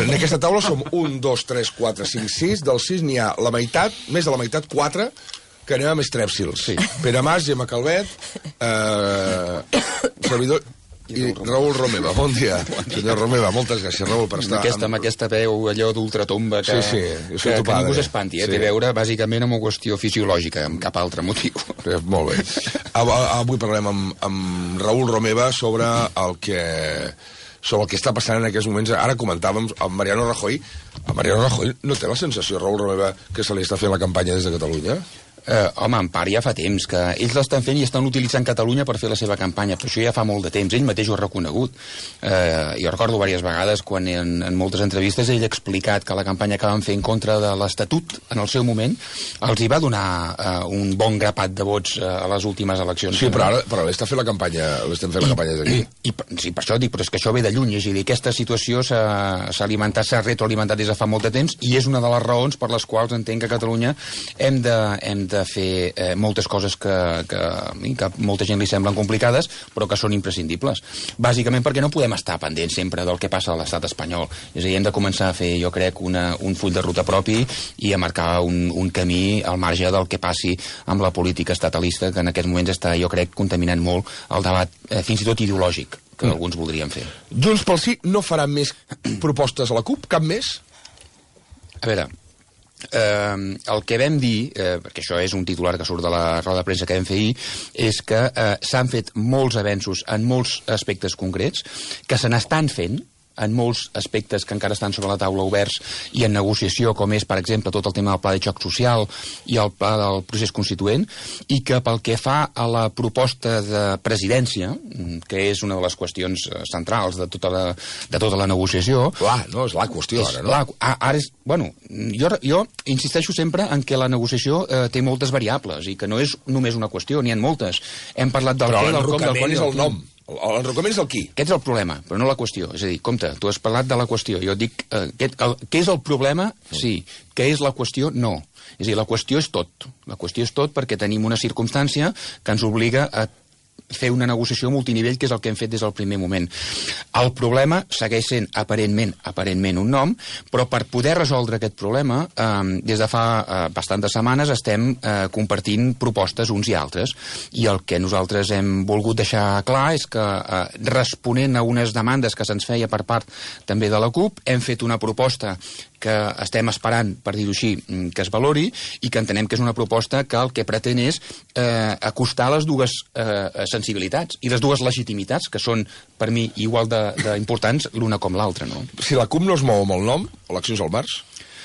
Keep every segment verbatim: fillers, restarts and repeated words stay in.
En aquesta taula som un, dos, tres, quatre, cinc, sis. Del sis n'hi ha la meitat, més de la meitat, quatre, que anem amb estrèpsils. Sí. Pere Mas, Gemma Calvet, eh, servidor... I Raül Romeva, bon dia. Senyor Romeva, moltes gràcies, Raül, per estar... Amb aquesta, amb aquesta veu allò d'ultratomba que, sí, sí, que, que ningú s'espanti, eh? Sí. Té a veure bàsicament amb una qüestió fisiològica, amb cap altre motiu. Eh, molt bé. Avui parlem amb, amb Raül Romeva sobre el que... sobre el que està passant en aquests moments. Ara comentàvem amb Mariano Rajoy. A Mariano Rajoy no té la sensació, Raül Romeva, que se li està fent la campanya des de Catalunya? Eh, home, en part ja fa temps que ells l'estan fent i estan utilitzant Catalunya per fer la seva campanya, però això ja fa molt de temps, ell mateix ho ha reconegut. Eh, jo recordo diverses vegades quan en, en moltes entrevistes ell ha explicat que la campanya que van fer en contra de l'Estatut en el seu moment els hi va donar eh, un bon grapat de vots eh, a les últimes eleccions. Sí, però ara però l'està fent la campanya, l'estem fent la campanya des d'aquí. I, i, sí, per això dic, però és que això ve de lluny, és a dir, aquesta situació s'ha alimentat, s'ha retroalimentat des de fa molt de temps i és una de les raons per les quals entenc que a Catalunya hem de, hem de de fer eh, moltes coses que, que, que a molta gent li semblen complicades, però que són imprescindibles. Bàsicament perquè no podem estar pendents sempre del que passa a l'estat espanyol. És a dir, hem de començar a fer, jo crec, una, un full de ruta propi i a marcar un, un camí al marge del que passi amb la política estatalista, que en aquests moments està, jo crec, contaminant molt el debat, eh, fins i tot ideològic, que mm. alguns voldrien fer. Junts pel Sí no farà més propostes a la CUP? Cap més? A veure... Eh, el que vam dir, eh, perquè això és un titular que surt de la roda de premsa que vam fer ahir, és que eh, s'han fet molts avenços en molts aspectes concrets, que se n'estan fent en molts aspectes que encara estan sobre la taula oberts i en negociació, com és, per exemple, tot el tema del pla de xoc social i el pla del procés constituent, i que pel que fa a la proposta de presidència, que és una de les qüestions centrals de tota la, de tota la negociació... Clar, no, és la qüestió ara, no? La, ara és... Bueno, jo, jo insisteixo sempre en que la negociació eh, té moltes variables i que no és només una qüestió, n'hi ha moltes. Hem parlat del Però què, del com, del quan és el nom. L'enrocament és el qui? Aquest és el problema, però no la qüestió. És a dir, compte, tu has parlat de la qüestió. Jo dic, eh, aquest, el, què és el problema? Sí. Què és la qüestió? No. És a dir, la qüestió és tot. La qüestió és tot perquè tenim una circumstància que ens obliga a fer una negociació multinivell, que és el que hem fet des del primer moment. El problema segueix sent aparentment aparentment un nom, però per poder resoldre aquest problema, eh, des de fa eh, bastantes setmanes estem eh, compartint propostes uns i altres, i el que nosaltres hem volgut deixar clar és que, eh, responent a unes demandes que se'ns feia per part també de la CUP, hem fet una proposta que estem esperant, per dir-ho així, que es valori, i que entenem que és una proposta que el que pretén és eh, acostar les dues eh, sensibilitats i les dues legitimitats, que són, per mi, igual d'importants l'una com l'altra, no? Si la CUP no es mou amb el nom, eleccions al març?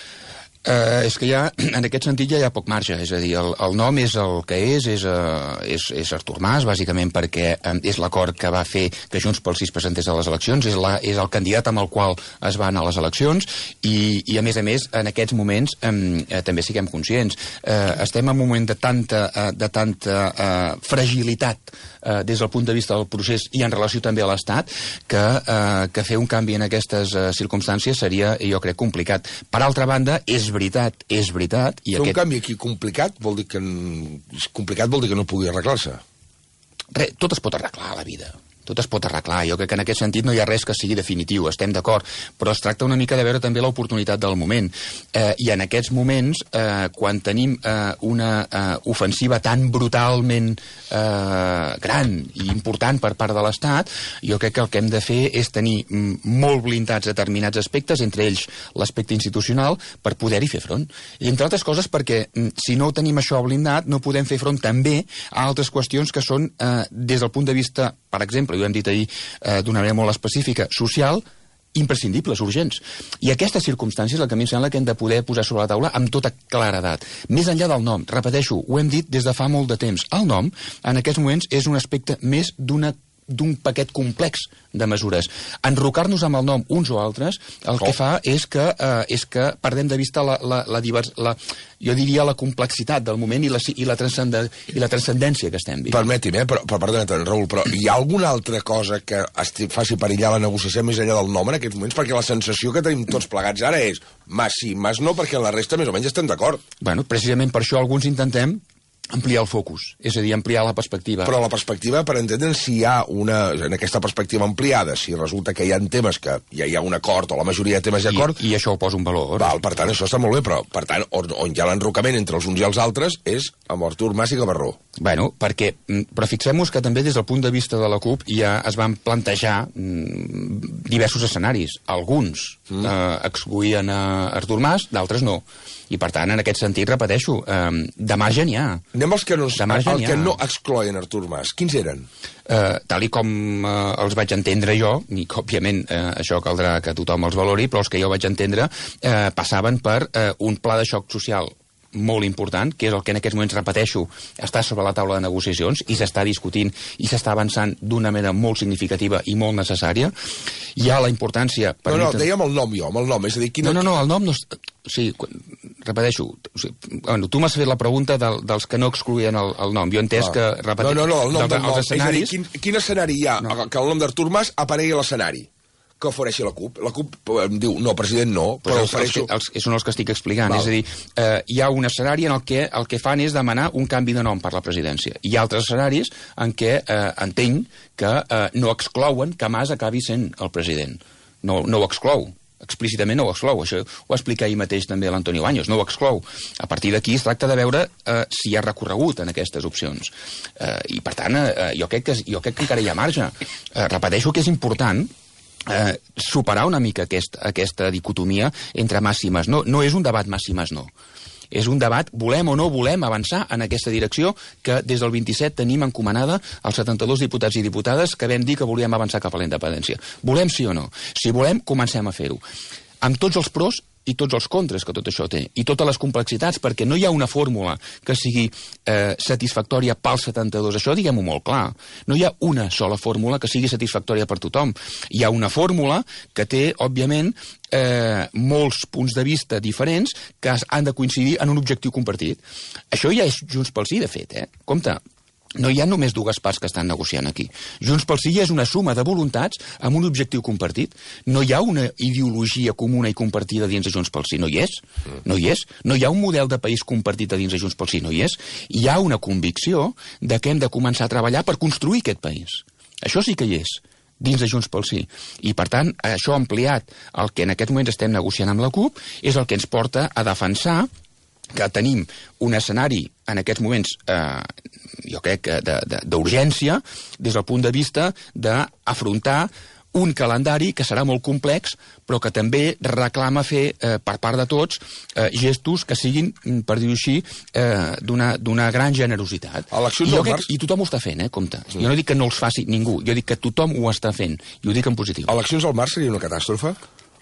Uh, és que ja, en aquest sentit ja hi ha poc marge, és a dir, el, el nom és el que és, és, uh, és, és Artur Mas, bàsicament perquè um, és l'acord que va fer que Junts pel Sí es presentés a les eleccions, és, la, és el candidat amb el qual es va anar a les eleccions, i, i a més a més, en aquests moments um, uh, també siguem conscients, uh, estem en un moment de tanta, uh, de tanta uh, fragilitat uh, des del punt de vista del procés i en relació també a l'Estat, que, uh, que fer un canvi en aquestes uh, circumstàncies seria, jo crec, complicat. Per altra banda, és veritat, és veritat... I Fer aquest... un canvi aquí complicat vol dir que... Complicat vol dir que no pugui arreglar-se. Re, tot es pot arreglar a la vida. Tot es pot arreglar. Jo crec que en aquest sentit no hi ha res que sigui definitiu, estem d'acord, però es tracta una mica de veure també l'oportunitat del moment. Eh, I en aquests moments, eh, quan tenim eh, una eh, ofensiva tan brutalment eh, gran i important per part de l'Estat, jo crec que el que hem de fer és tenir molt blindats determinats aspectes, entre ells l'aspecte institucional, per poder-hi fer front. I entre altres coses perquè, si no tenim això blindat, no podem fer front també a altres qüestions que són, eh, des del punt de vista, per exemple, ho hem dit ahir eh, d'una manera molt específica, social, imprescindibles, urgents. I aquestes circumstàncies, el que a mi em sembla que hem de poder posar sobre la taula amb tota claredat. Més enllà del nom, repeteixo, ho hem dit des de fa molt de temps. El nom, en aquests moments, és un aspecte més d'una d'un paquet complex de mesures. Enrocar-nos amb el nom uns o altres, el oh. que fa és que, eh, és que perdem de vista la, la, la, divers, la, jo diria la complexitat del moment i la, i la, i la transcendència que estem vivint. Permeti'm, eh, però, però perdona, Raül, però hi ha alguna altra cosa que esti, faci perillar la negociació més enllà del nom en aquests moments? Perquè la sensació que tenim tots plegats ara és Mas sí, Mas no, perquè la resta més o menys estem d'acord. Bueno, precisament per això alguns intentem ampliar el focus, és a dir, ampliar la perspectiva. Però la perspectiva, per entendre si hi ha una... En aquesta perspectiva ampliada, si resulta que hi ha temes que ja hi ha un acord, o la majoria de temes hi ha acord... I, i això ho posa un valor. Val, per tant, això està molt bé, però, per tant, on, on hi ha l'enrocament entre els uns i els altres és amb Artur Mas i Gavarró. Bueno, perquè... Però fixem-nos que també des del punt de vista de la CUP ja es van plantejar mm, diversos escenaris. Alguns mm. eh, excloïen a Artur Mas, d'altres no. I, per tant, en aquest sentit, repeteixo, eh, de marge n'hi ha. Anem als que no, el que no excloien Artur Mas. Quins eren? Eh, tal i com eh, els vaig entendre jo, i que, òbviament, eh, això caldrà que tothom els valori, però els que jo vaig entendre eh, passaven per eh, un pla de xoc social molt important, que és el que en aquests moments, repeteixo, està sobre la taula de negociacions i s'està discutint i s'està avançant d'una manera molt significativa i molt necessària. Hi ha la importància... No, no, dèiem el nom jo, amb el nom, és a dir... Quina... No, no, no, el nom no... O sigui, repeteixo, o sigui, bueno, tu m'has fet la pregunta del, dels que no excloïen el, el nom. Jo he entès ah. que... Repeteixo, no, no, no, el nom del, del nom. Escenaris... És a dir, quin, quin escenari hi ha no. que el nom d'Artur Mas aparegui a l'escenari? Que ofereixi la CUP. La CUP em diu, no, president, no, però pues ofereixo... Els, els, són els que estic explicant. Val. És a dir, eh, hi ha un escenari en el que el que fan és demanar un canvi de nom per la presidència. Hi ha altres escenaris en què eh, entenc que eh, no exclouen que Mas acabi sent el president. No, no ho exclou. Explícitament no ho exclou. Això ho explica ahir mateix també l'Antonio Baños. No ho exclou. A partir d'aquí es tracta de veure eh, si hi ha recorregut en aquestes opcions. Eh, I, per tant, eh, jo, crec que, jo crec que encara hi ha marge. Eh, repeteixo que és important Eh, superar una mica aquest, aquesta dicotomia entre Mas i Mas. No, no és un debat Mas i Mas, no. És un debat, volem o no volem avançar en aquesta direcció que des del vint-i-set tenim encomanada als setanta-dos diputats i diputades que vam dir que volíem avançar cap a la independència. Volem sí o no? Si volem, comencem a fer-ho. Amb tots els pros i tots els contres que tot això té, i totes les complexitats, perquè no hi ha una fórmula que sigui eh, satisfactòria pels setanta-dos. Això diguem-ho molt clar. No hi ha una sola fórmula que sigui satisfactòria per tothom. Hi ha una fórmula que té, òbviament, eh, molts punts de vista diferents que han de coincidir en un objectiu compartit. Això ja és Junts pel Sí, de fet, eh? Compte. No hi ha només dues parts que estan negociant aquí. Junts pel Sí és una suma de voluntats amb un objectiu compartit. No hi ha una ideologia comuna i compartida dins de Junts pel Sí, no hi és. No hi és. No hi ha un model de país compartit dins de Junts pel Sí, no hi és. Hi ha una convicció de que hem de començar a treballar per construir aquest país. Això sí que hi és dins de Junts pel Sí. I, per tant, això ampliat el que en aquest moment estem negociant amb la CUP és el que ens porta a defensar que tenim un escenari en aquests moments, eh, jo crec que d'urgència, des del punt de vista d'afrontar un calendari que serà molt complex, però que també reclama fer, eh, per part de tots, eh, gestos que siguin, per dir-ho així, eh, d'una gran generositat. I, jo crec, I tothom ho està fent, eh, compte. Sí. Jo no dic que no els faci ningú, jo dic que tothom ho està fent, i ho dic en positiu. Eleccions al març seria una catàstrofe?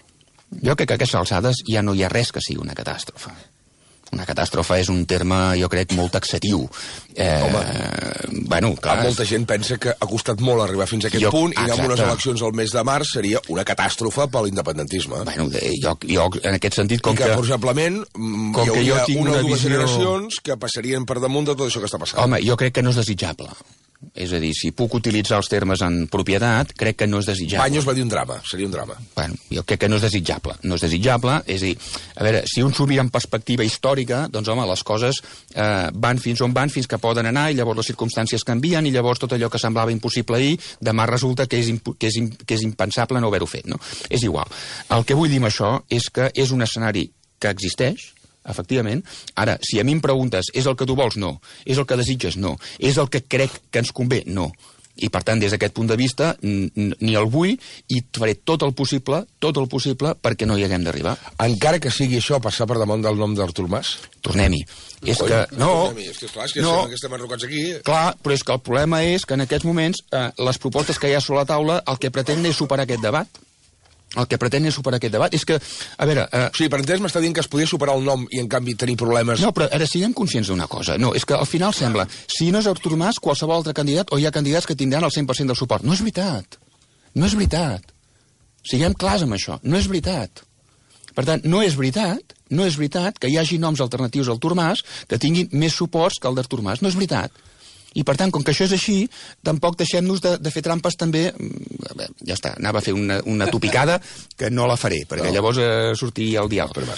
Jo crec que a aquestes alçades ja no hi ha res que sigui una catàstrofe. Una catàstrofe és un terme, jo crec, molt taxatiu. Eh, Home, bueno, clar, molta gent pensa que ha costat molt arribar fins a aquest jo, punt i anar amb unes eleccions al mes de març seria una catàstrofe per l'independentisme. Bueno, jo, jo, en aquest sentit, com I que, que... possiblement, hi hauria una o dues visió... generacions que passarien per damunt de tot això que està passant. Home, jo crec que no és desitjable. És a dir, si puc utilitzar els termes en propietat, crec que no és desitjable. Baños va dir un drama, seria un drama. Bueno, jo crec que no és desitjable. No és desitjable, és a dir, a veure, si un s'ho mira en perspectiva històrica, doncs, home, les coses eh, van fins on van, fins que poden anar, i llavors les circumstàncies canvien, i llavors tot allò que semblava impossible ahir, demà resulta que és, que és, que és impensable no haver-ho fet, no? És igual. El que vull dir amb això és que és un escenari que existeix, efectivament. Ara, si a mi em preguntes, és el que tu vols? No. És el que desitges? No. És el que crec que ens convé? No. I, per tant, des d'aquest punt de vista, ni el vull i faré tot el possible, tot el possible perquè no hi haguem d'arribar. Encara que sigui això passar per damunt del nom d'Artur Mas? Tornem-hi. És que... No, és que, clar, és que no, estem enrocats aquí. Clar, però és que el problema és que en aquests moments eh, les propostes que hi ha sobre la taula el que pretenen és superar aquest debat. El que pretén és superar aquest debat. És que, a veure... Eh... O sigui, per entès m'està dient que es podia superar el nom i, en canvi, tenir problemes... No, però ara siguem conscients d'una cosa. No, és que al final sembla, si no és Artur Mas, qualsevol altre candidat, o hi ha candidats que tindran el cent per cent del suport. No és veritat. No és veritat. Siguem clars amb això. No és veritat. Per tant, no és veritat, no és veritat que hi hagi noms alternatius al Artur Mas que tinguin més suports que el d'Artur Mas. No és veritat. I, per tant, com que això és així, tampoc deixem-nos de, de fer trampes també... Ja està, anava a fer una, una topicada que no la faré, perquè no. llavors eh, sortiria el diàleg. Però va ser.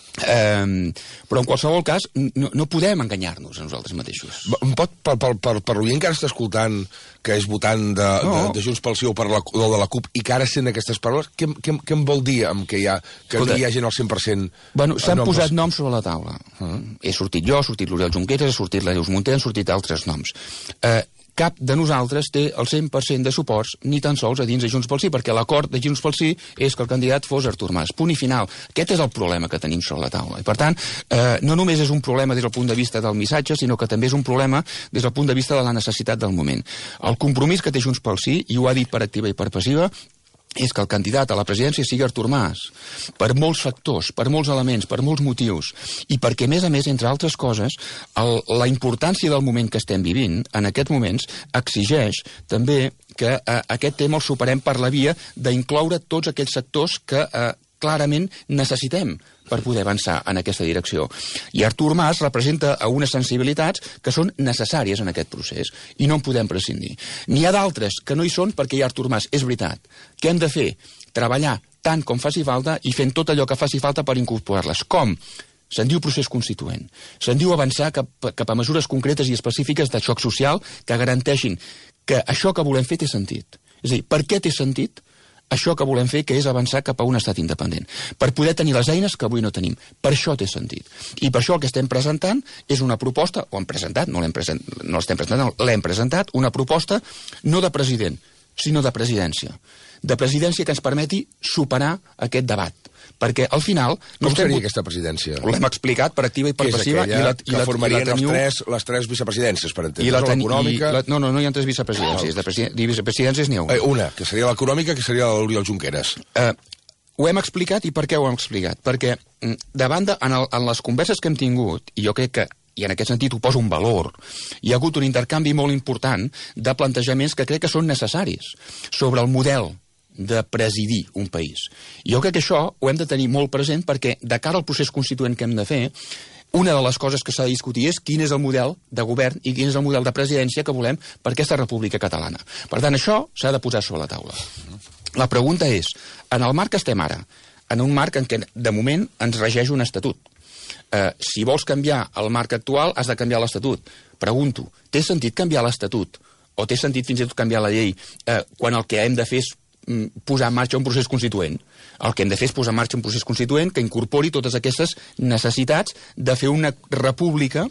Eh, però en qualsevol cas no, no podem enganyar-nos a nosaltres mateixos. Pot, per, per, per, per l'oient que ara està escoltant, que és votant de, no. de, de Junts pel Sí o per la, o de la CUP, i que ara sent aquestes paraules, què, què, què em vol dir amb que, hi ha, que Escolta, no hi hagi al cent per cent... Bueno, s'han posat pels... noms sobre la taula. Uh-huh. He sortit jo, ha sortit l'Oriol Junqueras, ha sortit la Neus Munté, han sortit altres noms. Eh, cap de nosaltres té el cent per cent de suports ni tan sols a dins de Junts pel Sí, perquè l'acord de Junts pel Sí és que el candidat fos Artur Mas. Punt i final. Aquest és el problema que tenim sobre la taula. I, per tant, eh, no només és un problema des del punt de vista del missatge, sinó que també és un problema des del punt de vista de la necessitat del moment. El compromís que té Junts pel Sí, i ho ha dit per activa i per passiva, és que el candidat a la presidència sigui Artur Mas, per molts factors, per molts elements, per molts motius, i perquè, a més a més, entre altres coses, el, la importància del moment que estem vivint, en aquests moments, exigeix també que eh, aquest tema el superem per la via d'incloure tots aquells sectors que eh, clarament necessitem per poder avançar en aquesta direcció. I Artur Mas representa unes sensibilitats que són necessàries en aquest procés i no en podem prescindir. N'hi ha d'altres que no hi són perquè hi ha Artur Mas, és veritat. Què hem de fer? Treballar tant com faci falta i fent tot allò que faci falta per incorporar-les. Com? Se'n diu procés constituent. Se'n diu avançar cap, cap a mesures concretes i específiques de xoc social que garanteixin que això que volem fer té sentit. És a dir, per què té sentit? Això que volem fer, que és avançar cap a un estat independent. Per poder tenir les eines que avui no tenim. Per això té sentit. I per això el que estem presentant és una proposta, o hem presentat, no l'hem present, no l'estem presentant, l'hem presentat, una proposta no de president, sinó de presidència. De presidència que ens permeti superar aquest debat. Perquè, al final... Com seria aquesta presidència? L'hem explicat per activa i per passiva. I la, que i la, formarien i la teniu... les, tres, les tres vicepresidències, per entendre. I la ten... l'econòmica... La... No, no, no hi ha tres vicepresidències. De presiden... vicepresidències n'hi ha una. Eh, una, que seria l'econòmica, que seria l'Oriol Junqueras. Eh, ho hem explicat, i per què ho hem explicat? Perquè, davant de, en, el, en les converses que hem tingut, i jo crec que i en aquest sentit ho poso un valor, hi ha hagut un intercanvi molt important de plantejaments que crec que són necessaris sobre el model de presidir un país. I jo crec que això ho hem de tenir molt present perquè, de cara al procés constituent que hem de fer, una de les coses que s'ha de discutir és quin és el model de govern i quin és el model de presidència que volem per aquesta República Catalana. Per tant, això s'ha de posar sobre la taula. La pregunta és, en el marc que estem ara, en un marc en què, de moment, ens regeix un estatut, eh, si vols canviar el marc actual, has de canviar l'estatut. Pregunto, té sentit canviar l'estatut? O té sentit fins i tot canviar la llei eh, quan el que hem de fer és posar en marxa un procés constituent? El que hem de fer és posar en marxa un procés constituent que incorpori totes aquestes necessitats de fer una república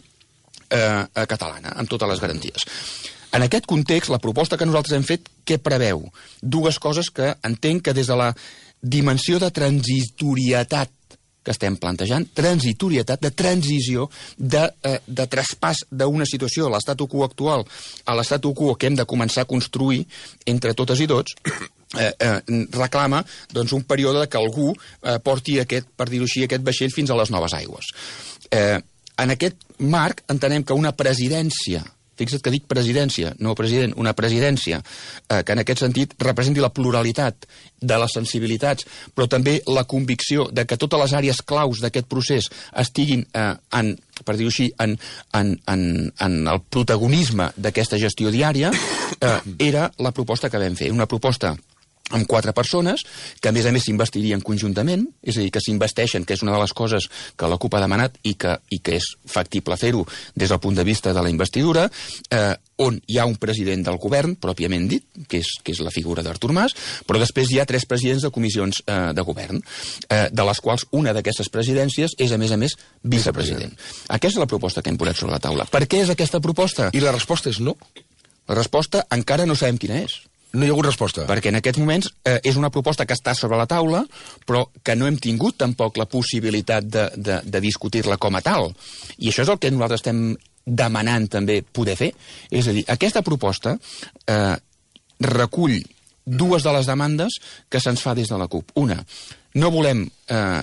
eh, catalana, amb totes les garanties. En aquest context, la proposta que nosaltres hem fet, què preveu? Dues coses que entenc que des de la dimensió de transitorietat que estem plantejant, transitorietat, de transició, de, eh, de traspàs d'una situació de l'estatu quo actual a l'estatu quo que hem de començar a construir entre totes i tots, eh, eh, reclama doncs, un període que algú eh, porti aquest, per dir-ho així, aquest vaixell fins a les noves aigües. Eh, en aquest marc entenem que una presidència, fixa't que dic presidència, no president, una presidència eh, que en aquest sentit representi la pluralitat de les sensibilitats, però també la convicció de que totes les àrees claus d'aquest procés estiguin eh, en, per dir-ho així, en, en, en, en el protagonisme d'aquesta gestió diària, eh, era la proposta que vam fer. Una proposta amb quatre persones, que a més a més s'investirien conjuntament, és a dir, que s'investeixen, que és una de les coses que la CUP ha demanat i que, i que és factible fer-ho des del punt de vista de la investidura, eh, on hi ha un president del govern, pròpiament dit, que és, que és la figura d'Artur Mas, però després hi ha tres presidents de comissions eh, de govern, eh, de les quals una d'aquestes presidències és, a més a més, vicepresident. Aquesta és la proposta que hem posat sobre la taula. Per què és aquesta proposta? I la resposta és no? La resposta encara no sabem quina és. No hi ha hagut resposta. Perquè en aquests moments eh, és una proposta que està sobre la taula, però que no hem tingut tampoc la possibilitat de, de, de discutir-la com a tal. I això és el que nosaltres estem demanant també poder fer. És a dir, aquesta proposta eh, recull dues de les demandes que se'ns fa des de la CUP. Una, no volem eh,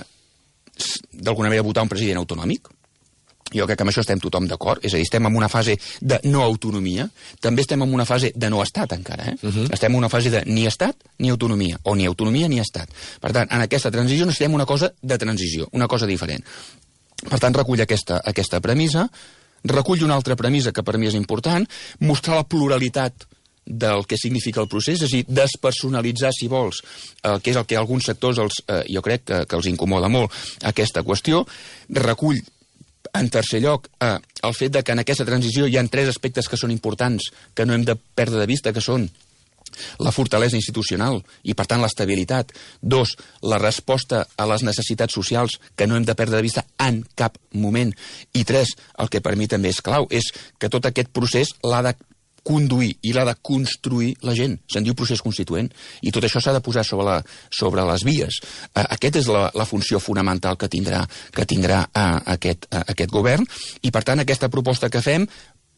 d'alguna manera votar un president autonòmic. Jo crec que amb això estem tothom d'acord, és a dir, estem en una fase de no autonomia, també estem en una fase de no estat encara, eh? Uh-huh. Estem en una fase de ni estat ni autonomia, o ni autonomia ni estat. Per tant, en aquesta transició necessitem una cosa de transició, una cosa diferent. Per tant, recull aquesta, aquesta premissa, recull una altra premissa que per mi és important, mostrar la pluralitat del que significa el procés, és a dir, despersonalitzar, si vols, el que és el que a alguns sectors els, eh, jo crec que, que els incomoda molt aquesta qüestió. Recull, en tercer lloc, eh, el fet de que en aquesta transició hi ha tres aspectes que són importants, que no hem de perdre de vista, que són la fortalesa institucional i, per tant, l'estabilitat. Dos, la resposta a les necessitats socials, que no hem de perdre de vista en cap moment. I tres, el que per mi també és clau, és que tot aquest procés l'ha de conduir i l'ha de construir la gent. Se'n diu procés constituent. I tot això s'ha de posar sobre, la, sobre les vies. Uh, aquesta és la, la funció fonamental que tindrà, que tindrà uh, aquest, uh, aquest govern. I, per tant, aquesta proposta que fem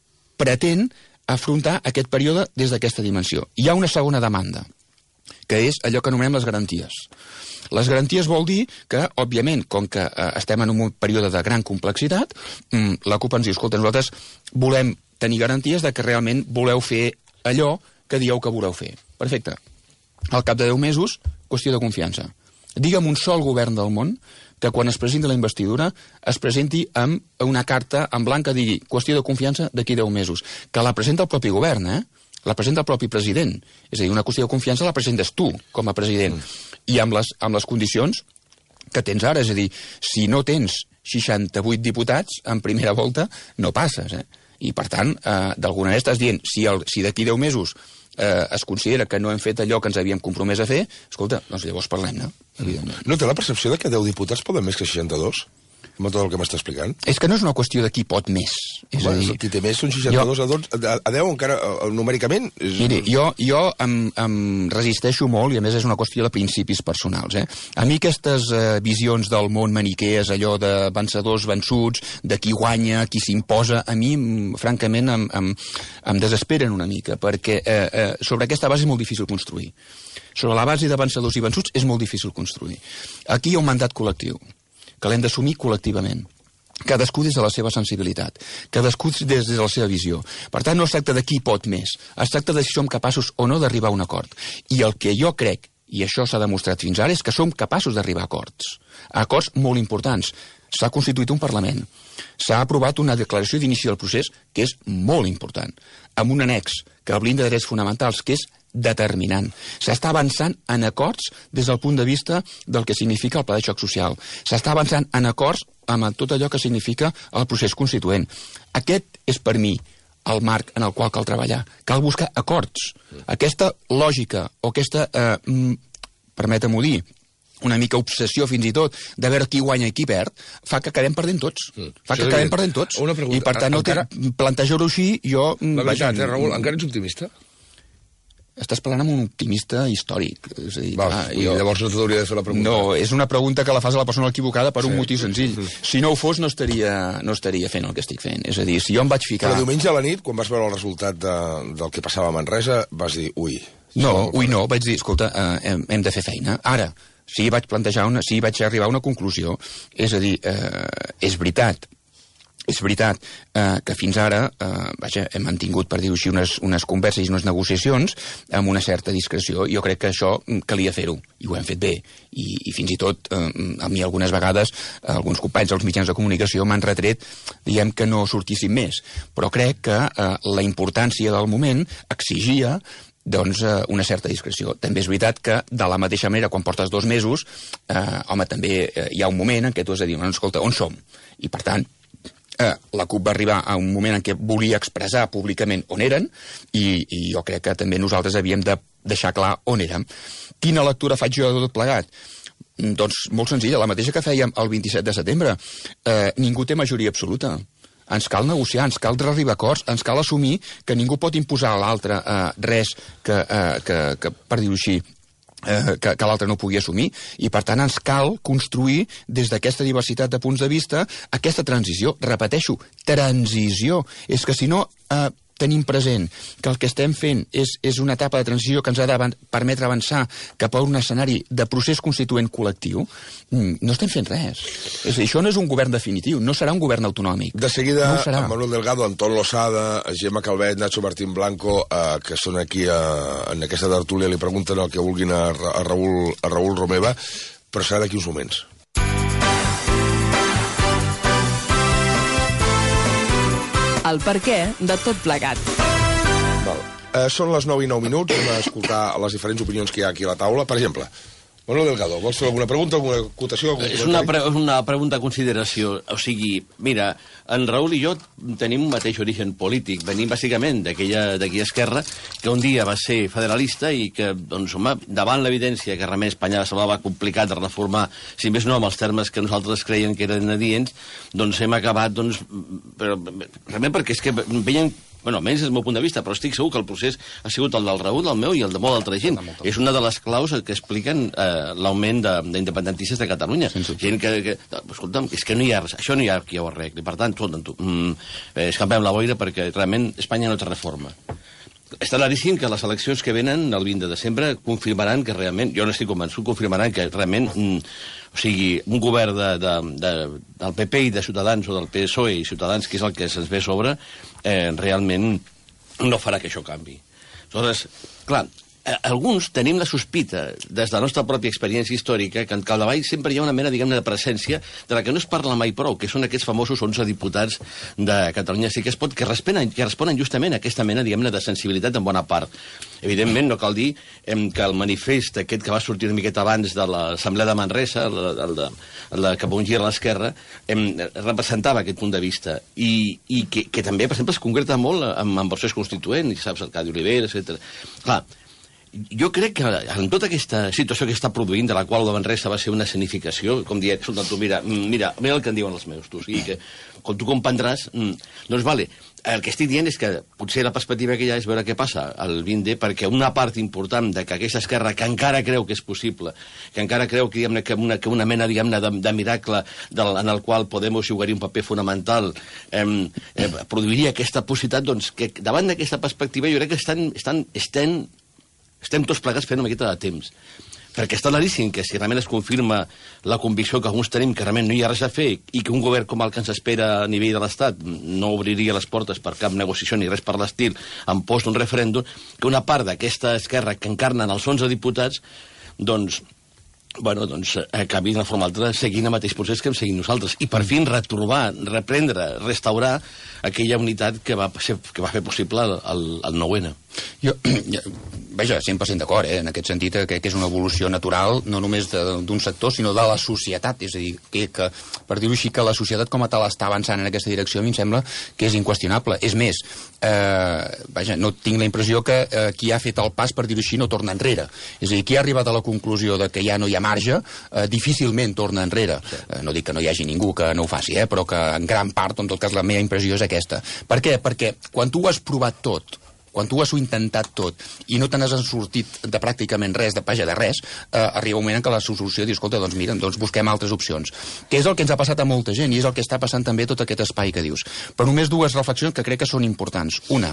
pretén afrontar aquest període des d'aquesta dimensió. Hi ha una segona demanda, que és allò que anomenem les garanties. Les garanties vol dir que, òbviament, com que eh, estem en un període de gran complexitat, mm, la CUP ens diu, escolta, nosaltres volem tenir garanties de que realment voleu fer allò que dieu que voleu fer. Perfecte. Al cap de deu mesos, qüestió de confiança. Digue'm un sol govern del món que quan es presenti la investidura es presenti amb una carta en blanc que digui qüestió de confiança d'aquí deu mesos. Que la presenta el propi govern, eh? La presenta el propi president. És a dir, una qüestió de confiança la presentes tu, com a president. Mm. I amb les, amb les condicions que tens ara. És a dir, si no tens seixanta-vuit diputats en primera volta, no passes, eh? I, per tant, eh, d'alguna manera estàs dient, si, el, si d'aquí deu mesos eh, es considera que no hem fet allò que ens havíem compromès a fer, escolta, doncs llavors parlem-ne, evidentment. No té la percepció de que deu diputats poden més que seixanta-dos? Amb tot el que m'està explicant? És que no és una qüestió de qui pot més. És Home, a dir, qui té més són seixanta-dos jo, a deu, encara numèricament. És... Miri, jo, jo em, em resisteixo molt, i a més és una qüestió de principis personals. Eh? A mi aquestes eh, visions del món maniquees, allò de vencedors, vençuts, de qui guanya, qui s'imposa, a mi, francament, em, em, em desesperen una mica, perquè eh, eh, sobre aquesta base és molt difícil construir. Sobre la base de vencedors i vençuts és molt difícil construir. Aquí hi ha un mandat col·lectiu, que l'hem d'assumir col·lectivament. Cadascú des de la seva sensibilitat, cadascú des de la seva visió. Per tant, no es tracta de qui pot més, es tracta de si som capaços o no d'arribar a un acord. I el que jo crec, i això s'ha demostrat fins ara, és que som capaços d'arribar a acords. A acords molt importants. S'ha constituït un Parlament, s'ha aprovat una declaració d'inici del procés, que és molt important, amb un annex que blinda drets fonamentals, que és determinant. S'està avançant en acords des del punt de vista del que significa el pla de xoc social. S'està avançant en acords amb tot allò que significa el procés constituent. Aquest és, per mi, el marc en el qual cal treballar. Cal buscar acords. Aquesta lògica, o aquesta, eh, permeta-m'ho dir, una mica obsessió fins i tot de veure qui guanya i qui perd, fa que acabem perdent tots. Mm. Fa que acabem perdent tots. I per tant, no encara... plantejar-ho així, jo... La veritat, vaja, eh, Raül, encara ets optimista? Estàs parlant amb un optimista històric. És a dir, Va, clar, jo... Llavors no t'hauria de fer la pregunta. No, és una pregunta que la fas a la persona equivocada per sí. un motiu senzill. Mm. Si no ho fos, no estaria, no estaria fent el que estic fent. És a dir, si jo em vaig ficar... Però diumenge a la nit, quan vas veure el resultat de, del que passava a Manresa, vas dir, ui... No, ui no, vaig dir, escolta, eh, hem, hem de fer feina. Ara, sí, vaig plantejar una, sí, vaig arribar a una conclusió. És a dir, eh, és veritat, és veritat eh, que fins ara eh, vaja, hem mantingut, per dir-ho així, unes, unes converses i unes negociacions amb una certa discreció. Jo crec que això calia fer-ho, i ho hem fet bé. I, i fins i tot, eh, a mi algunes vegades, eh, alguns companys dels mitjans de comunicació m'han retret, diguem que no sortíssim més. Però crec que eh, la importància del moment exigia doncs eh, una certa discreció. També és veritat que, de la mateixa manera, quan portes dos mesos, eh, home, també eh, hi ha un moment en què tu has de dir, no, escolta, on som? I, per tant, eh, la CUP va arribar a un moment en què volia expressar públicament on eren, i, i jo crec que també nosaltres havíem de deixar clar on érem. Quina lectura faig jo de tot plegat? Doncs molt senzilla, la mateixa que fèiem el vint-i-set de setembre. Eh, ningú té majoria absoluta. Ens cal negociar, ens cal arribar a acords, ens cal assumir que ningú pot imposar a l'altre eh, res que, eh, que, que, per dir-ho així, eh, que, que l'altre no pugui assumir, i per tant ens cal construir des d'aquesta diversitat de punts de vista aquesta transició. Repeteixo, transició. És que si no eh, tenim present que el que estem fent és, és una etapa de transició que ens ha de permetre avançar cap a un escenari de procés constituent col·lectiu, no estem fent res. És a dir, això no és un govern definitiu, no serà un govern autonòmic. De seguida, no Manuel Delgado, Anton Losada, Gemma Calvet, Nacho Martín Blanco, eh, que són aquí eh, en aquesta tertúlia, li pregunten el que vulguin a, a, Raül, a Raül Romeva, però serà d'aquí uns moments. El perquè de tot plegat. Val. Eh, són les nou i nou minuts, hem d'escoltar les diferents opinions que hi ha aquí a la taula. Per exemple, Manuel Delgado, vols fer alguna pregunta, alguna acotació? Algun és una, pre una pregunta a consideració. O sigui, mira, en Raül i jo tenim un mateix origen polític. Venim bàsicament d'aquella esquerra que un dia va ser federalista i que, doncs, home, davant l'evidència que realment Espanya semblava complicat de reformar, si més no amb els termes que nosaltres creien que eren adients, doncs hem acabat, doncs, però, realment perquè és que veien... Bueno, almenys des del meu punt de vista, però estic segur que el procés ha sigut el del Raül, el meu i el de molt altra gent. És una de les claus que expliquen eh, l'augment d'independentistes de, de Catalunya. Sí, sí. Gent que, que... Escolta'm, és que no hi ha res, això no hi ha qui ho arregli. Per tant, escolta'm, tu, mm, eh, escampem la boira perquè realment Espanya no té reforma. Està claríssim que les eleccions que venen el vint de desembre confirmaran que realment, jo no estic convençut, confirmaran que realment, mm, o sigui, un govern de, de, de, del P P i de Ciutadans o del P S O E i Ciutadans, que és el que se'ns ve a sobre, eh, realment no farà que això canvi. Aleshores, clar, alguns tenim la sospita, des de la nostra pròpia experiència històrica, que en Caldavall sempre hi ha una mena, diguem-ne, de presència de la que no es parla mai prou, que són aquests famosos onze diputats de Catalunya Sí que es pot, que responen, que responen justament a aquesta mena, diguem-ne, de sensibilitat en bona part. Evidentment, no cal dir eh, que el manifest aquest que va sortir una miqueta abans de l'Assemblea de Manresa, el, el, de, el de cap a un gir a l'esquerra, eh, representava aquest punt de vista, i, i que, que també, per exemple, es concreta molt amb, amb procés constituent, i saps, el Cadi Oliver, etcètera. Clar, jo crec que en tota aquesta situació que està produint, de la qual la Manresa va ser una escenificació, com dient, escolta, tu, mira, mira, mira el que en diuen els meus, tu, o sigui que, com tu comprendràs, doncs vale, el que estic dient és que potser la perspectiva que hi ha és veure què passa al vint de, perquè una part important de que aquesta esquerra, que encara creu que és possible, que encara creu que, diguem-ne, que, una, que una mena, diguem-ne, de, de miracle del, en el qual Podemos jugaria un paper fonamental, eh, eh, produiria aquesta possibilitat, doncs, que davant d'aquesta perspectiva jo crec que estan, estan, estan estem tots plegats fent una miqueta de temps. Perquè està claríssim que si realment es confirma la convicció que alguns tenim que realment no hi ha res a fer i que un govern com el que ens espera a nivell de l'Estat no obriria les portes per cap negociació ni res per l'estil en pos d'un referèndum, que una part d'aquesta esquerra que encarnen els onze diputats, doncs, bueno, doncs, acabi d'una forma o altra seguint el mateix procés que hem seguit nosaltres. I per fi retrobar, reprendre, restaurar aquella unitat que va, ser, que va fer possible el, el, el nou ene. Jo, ja, vaja, cent per cent d'acord, eh? En aquest sentit, que, que és una evolució natural, no només d'un sector, sinó de la societat. És a dir, que, que per dir-ho així, que la societat com a tal està avançant en aquesta direcció, a mi em sembla que és inqüestionable. És més, eh, vaja, no tinc la impressió que eh, qui ha fet el pas, per dir-ho així, no torna enrere. És a dir, qui ha arribat a la conclusió de que ja no hi ha marge, eh, difícilment torna enrere. Eh, no dic que no hi hagi ningú que no ho faci, eh, però que en gran part, en tot cas, la meva impressió és aquesta. Per què? Perquè quan tu ho has provat tot, quan tu has intentat tot i no te n'has sortit de pràcticament res, de vaja, de res, eh, arriba un moment en què la solució diu, escolta, doncs mira, doncs busquem altres opcions. Que és el que ens ha passat a molta gent i és el que està passant també tot aquest espai que dius. Però només dues reflexions que crec que són importants. Una,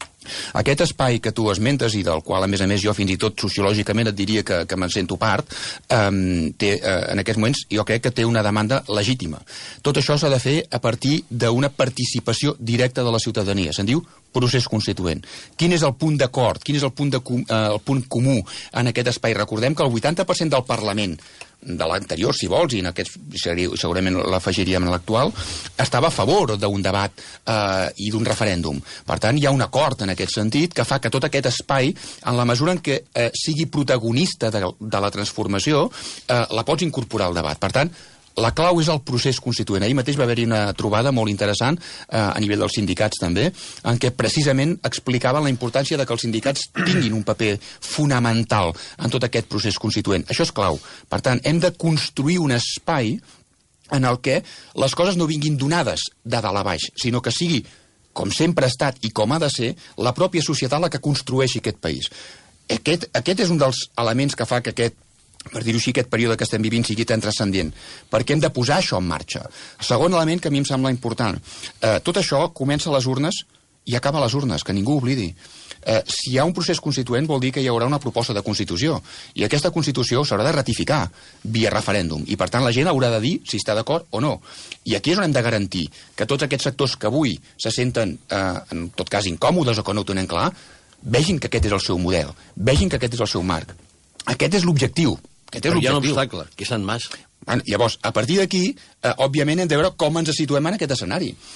aquest espai que tu esmentes i del qual, a més a més, jo fins i tot sociològicament et diria que, que me'n sento part, eh, té, eh, en aquests moments jo crec que té una demanda legítima. Tot això s'ha de fer a partir d'una participació directa de la ciutadania. Se'n diu procés constituent. Quin és el punt d'acord, quin és el punt, de, eh, el punt comú en aquest espai? Recordem que el vuitanta per cent del Parlament de l'anterior, si vols, i en aquest segurament l'afegiríem en l'actual, estava a favor d'un debat eh, i d'un referèndum. Per tant, hi ha un acord en aquest sentit que fa que tot aquest espai, en la mesura en què eh, sigui protagonista de, de la transformació, eh, la pots incorporar al debat. Per tant, la clau és el procés constituent. Ahir mateix va haver-hi una trobada molt interessant, eh, a nivell dels sindicats també, en què precisament explicaven la importància de que els sindicats tinguin un paper fonamental en tot aquest procés constituent. Això és clau. Per tant, hem de construir un espai en el què les coses no vinguin donades de dalt a baix, sinó que sigui, com sempre ha estat i com ha de ser, la pròpia societat la que construeixi aquest país. Aquest, aquest és un dels elements que fa que aquest per dir-ho així, aquest període que estem vivint sigui tan transcendent, perquè hem de posar això en marxa. Segon element que a mi em sembla important, eh, tot això comença a les urnes i acaba a les urnes, que ningú oblidi. Eh, si hi ha un procés constituent vol dir que hi haurà una proposta de Constitució, i aquesta Constitució s'haurà de ratificar via referèndum, i per tant la gent haurà de dir si està d'acord o no. I aquí és on hem de garantir que tots aquests sectors que avui se senten, eh, en tot cas, incòmodes o que no ho tenen clar, vegin que aquest és el seu model, vegin que aquest és el seu marc. Aquest és l'objectiu. Però hi ha un obstacle, que és en Mas. Bueno, llavors, a partir d'aquí, eh, òbviament hem de veure com ens situem en aquest escenari.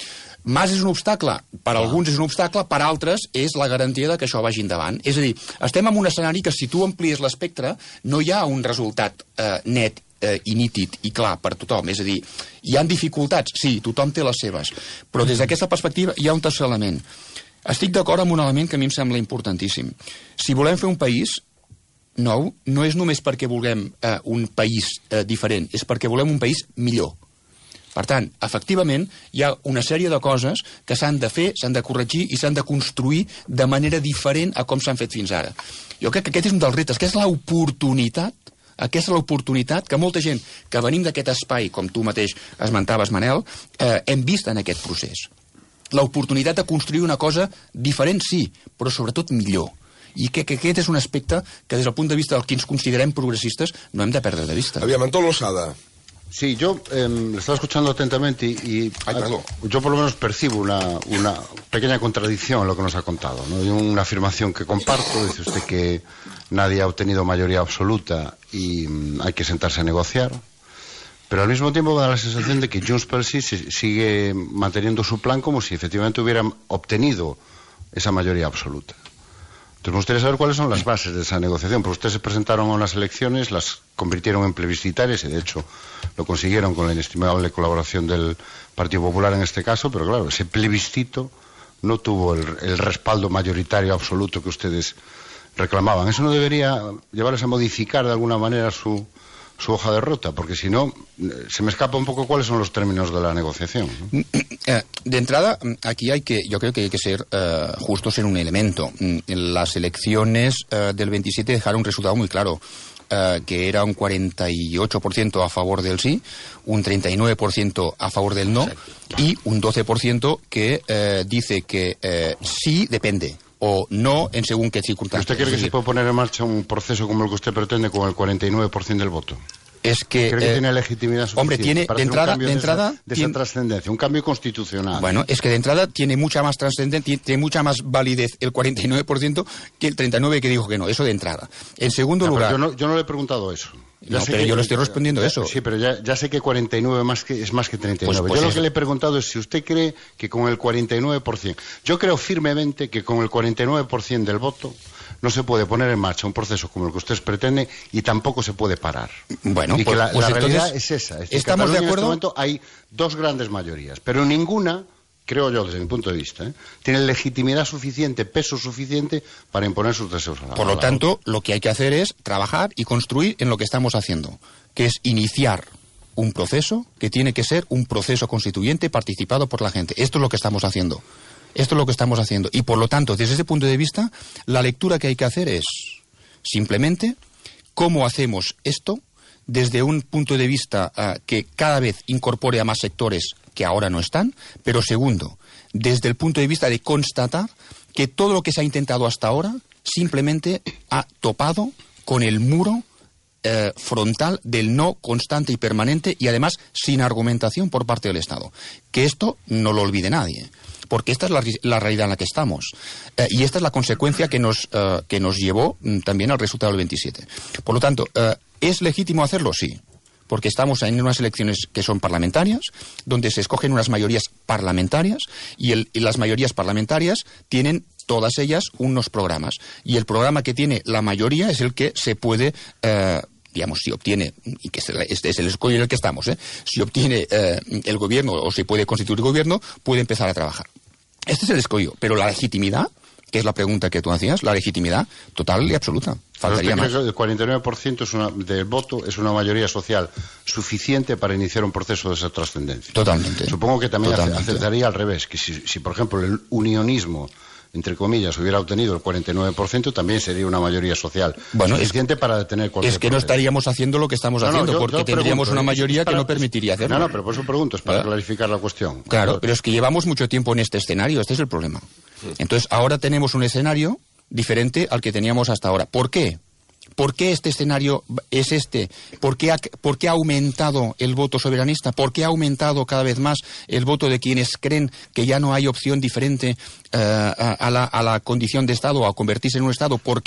Mas és un obstacle, per ah. alguns és un obstacle, per altres és la garantia de que això vagi endavant. És a dir, estem en un escenari que si tu amplies l'espectre no hi ha un resultat eh, net eh, i nítid i clar per tothom. És a dir, hi ha dificultats, sí, tothom té les seves, però des d'aquesta perspectiva hi ha un tercer element. Estic d'acord amb un element que a mi em sembla importantíssim. Si volem fer un país nou, no és només perquè vulguem eh, un país eh, diferent, és perquè volem un país millor. Per tant, efectivament, hi ha una sèrie de coses que s'han de fer, s'han de corregir i s'han de construir de manera diferent a com s'han fet fins ara. Jo crec que aquest és un dels reptes, que és l'oportunitat, aquesta és l'oportunitat que molta gent que venim d'aquest espai, com tu mateix esmentaves, Manel, eh, hem vist en aquest procés. L'oportunitat de construir una cosa diferent, sí, però sobretot millor. I que, que aquest és un aspecte que des del punt de vista del que ens considerem progressistes no hem de perdre de vista. Aviam, Antón Losada. Sí, yo eh, le estaba escuchando atentamente y, y Ay, yo por lo menos percibo una, una pequeña contradicción en lo que nos ha contado, ¿no? Y una afirmación que comparto, dice usted que nadie ha obtenido mayoría absoluta y mm, hay que sentarse a negociar, pero al mismo tiempo me da la sensación de que Junts pel Sí sigue manteniendo su plan como si efectivamente hubieran obtenido esa mayoría absoluta. Entonces me gustaría saber cuáles son las bases de esa negociación, porque ustedes se presentaron a unas elecciones, las convirtieron en plebiscitarias y de hecho lo consiguieron con la inestimable colaboración del Partido Popular en este caso, pero claro, ese plebiscito no tuvo el, el respaldo mayoritario absoluto que ustedes reclamaban. ¿Eso no debería llevarles a modificar de alguna manera su, su hoja de ruta? Porque si no, se me escapa un poco cuáles son los términos de la negociación, ¿no? De entrada, aquí hay que, yo creo que hay que ser uh, justos en un elemento. Las elecciones uh, del veintisiete dejaron un resultado muy claro, uh, que era un cuarenta y ocho por ciento a favor del sí, un treinta y nueve por ciento a favor del no y un doce por ciento que uh, dice que uh, sí depende o no en según qué circunstancias. ¿Usted cree que es decir, se puede poner en marcha un proceso como el que usted pretende con el cuarenta y nueve por ciento del voto? Es que, ¿Cree que eh, tiene legitimidad suficiente hombre, tiene para de hacer un entrada, cambio de de entrada esa, de tiene, esa trascendencia, un cambio constitucional? Bueno, es que de entrada tiene mucha más trascendencia, tiene mucha más validez el cuarenta y nueve por ciento que el treinta y nueve por ciento que dijo que no, eso de entrada. En segundo no, lugar... Yo no, yo no le he preguntado eso. Ya no, sé pero que, yo le estoy respondiendo ya, eso. Sí, pero ya, ya sé que cuarenta y nueve más que, es más que treinta y nueve. Pues, pues yo eso. Lo que le he preguntado es si usted cree que con el cuarenta y nueve por ciento... Yo creo firmemente que con el cuarenta y nueve por ciento del voto no se puede poner en marcha un proceso como el que ustedes pretenden y tampoco se puede parar. Bueno, y pues, que la, pues la realidad entonces, es esa. Es decir, ¿estamos Cataluña de acuerdo? En este momento hay dos grandes mayorías, pero ninguna, creo yo desde mi punto de vista, ¿eh? tiene legitimidad suficiente, peso suficiente para imponer sus deseos a la Por lo tanto, lo que hay que hacer es trabajar y construir en lo que estamos haciendo, que es iniciar un proceso que tiene que ser un proceso constituyente participado por la gente. Esto es lo que estamos haciendo. Esto es lo que estamos haciendo. Y por lo tanto, desde ese punto de vista, la lectura que hay que hacer es simplemente cómo hacemos esto desde un punto de vista uh, que cada vez incorpore a más sectores que ahora no están, pero segundo, desde el punto de vista de constatar que todo lo que se ha intentado hasta ahora simplemente ha topado con el muro eh, frontal del no constante y permanente y además sin argumentación por parte del Estado. Que esto no lo olvide nadie, porque esta es la, la realidad en la que estamos. Eh, y esta es la consecuencia que nos, eh, que nos llevó mm, también al resultado del veintisiete. Por lo tanto, eh, ¿es legítimo hacerlo? Sí. Porque estamos en unas elecciones que son parlamentarias, donde se escogen unas mayorías parlamentarias, y, el, y las mayorías parlamentarias tienen todas ellas unos programas. Y el programa que tiene la mayoría es el que se puede... Eh, digamos, si obtiene, y que este es el escollo en el que estamos, ¿eh? si obtiene eh, el gobierno o se puede constituir el gobierno, puede empezar a trabajar. Este es el escollo, pero la legitimidad, que es la pregunta que tú hacías, la legitimidad total y absoluta. Faltaría más. El cuarenta y nueve por ciento es una, del voto es una mayoría social suficiente para iniciar un proceso de esa trascendencia. Totalmente. Supongo que también Totalmente. aceptaría al revés, que si, si, por ejemplo, el unionismo, entre comillas, hubiera obtenido el cuarenta y nueve por ciento, también sería una mayoría social bueno, suficiente es, para detener cualquier Es que no proceso. estaríamos haciendo lo que estamos no, haciendo, no, yo, porque yo tendríamos pregunto, una mayoría para, que no permitiría hacerlo. No, no, pero por eso pregunto, es para ¿verdad? Clarificar la cuestión. Claro, pero es que llevamos mucho tiempo en este escenario, este es el problema. Entonces, ahora tenemos un escenario diferente al que teníamos hasta ahora. ¿Por qué? ¿Por qué este escenario es este? ¿Por qué ha, por qué ha aumentado el voto soberanista? ¿Por qué ha aumentado cada vez más el voto de quienes creen que ya no hay opción diferente uh, a, a, la, a la condición de Estado o a convertirse en un Estado? ¿Por qué?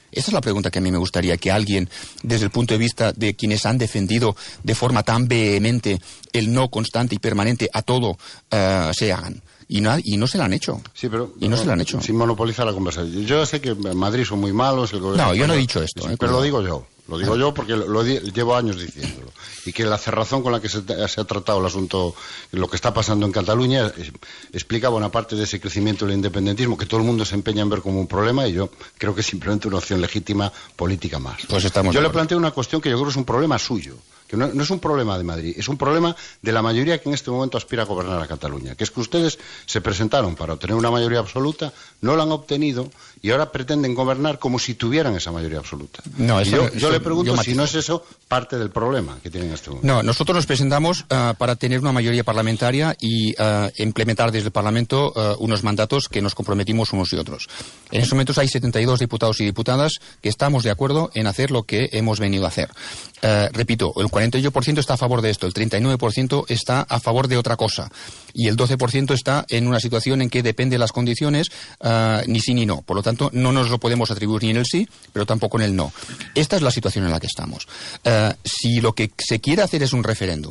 Esa es la pregunta que a mí me gustaría que alguien, desde el punto de vista de quienes han defendido de forma tan vehemente el no constante y permanente a todo, uh, se hagan. Y no, y no se la han hecho. Sí, pero y no, no se la han hecho. Sin monopolizar la conversación. Yo sé que en Madrid son muy malos. El gobierno no, yo no he español, dicho esto. Sí, eh, pero lo digo yo. Lo digo yo porque lo, lo llevo años diciéndolo. Y que la cerrazón con la que se, se ha tratado el asunto, lo que está pasando en Cataluña, es, explica buena parte de ese crecimiento del independentismo que todo el mundo se empeña en ver como un problema, y yo creo que es simplemente una opción legítima política más. Pues estamos yo le planteo una cuestión que yo creo que es un problema suyo, que no, no es un problema de Madrid, es un problema de la mayoría que en este momento aspira a gobernar a Cataluña, que es que ustedes se presentaron para obtener una mayoría absoluta, no la han obtenido y ahora pretenden gobernar como si tuvieran esa mayoría absoluta. No, eso, yo, eso, yo le pregunto yo si no es eso parte del problema que tienen en este momento. No, nosotros nos presentamos uh, para tener una mayoría parlamentaria y uh, implementar desde el Parlamento uh, unos mandatos que nos comprometimos unos y otros. En estos momentos hay setenta y dos diputados y diputadas que estamos de acuerdo en hacer lo que hemos venido a hacer. Uh, repito, el cuarenta y ocho por ciento está a favor de esto, el treinta y nueve por ciento está a favor de otra cosa y el doce por ciento está en una situación en que depende de las condiciones, uh, ni sí ni no. Por lo tanto, no nos lo podemos atribuir ni en el sí, pero tampoco en el no. Esta es la situación en la que estamos. Uh, si lo que se quiere hacer es un referéndum,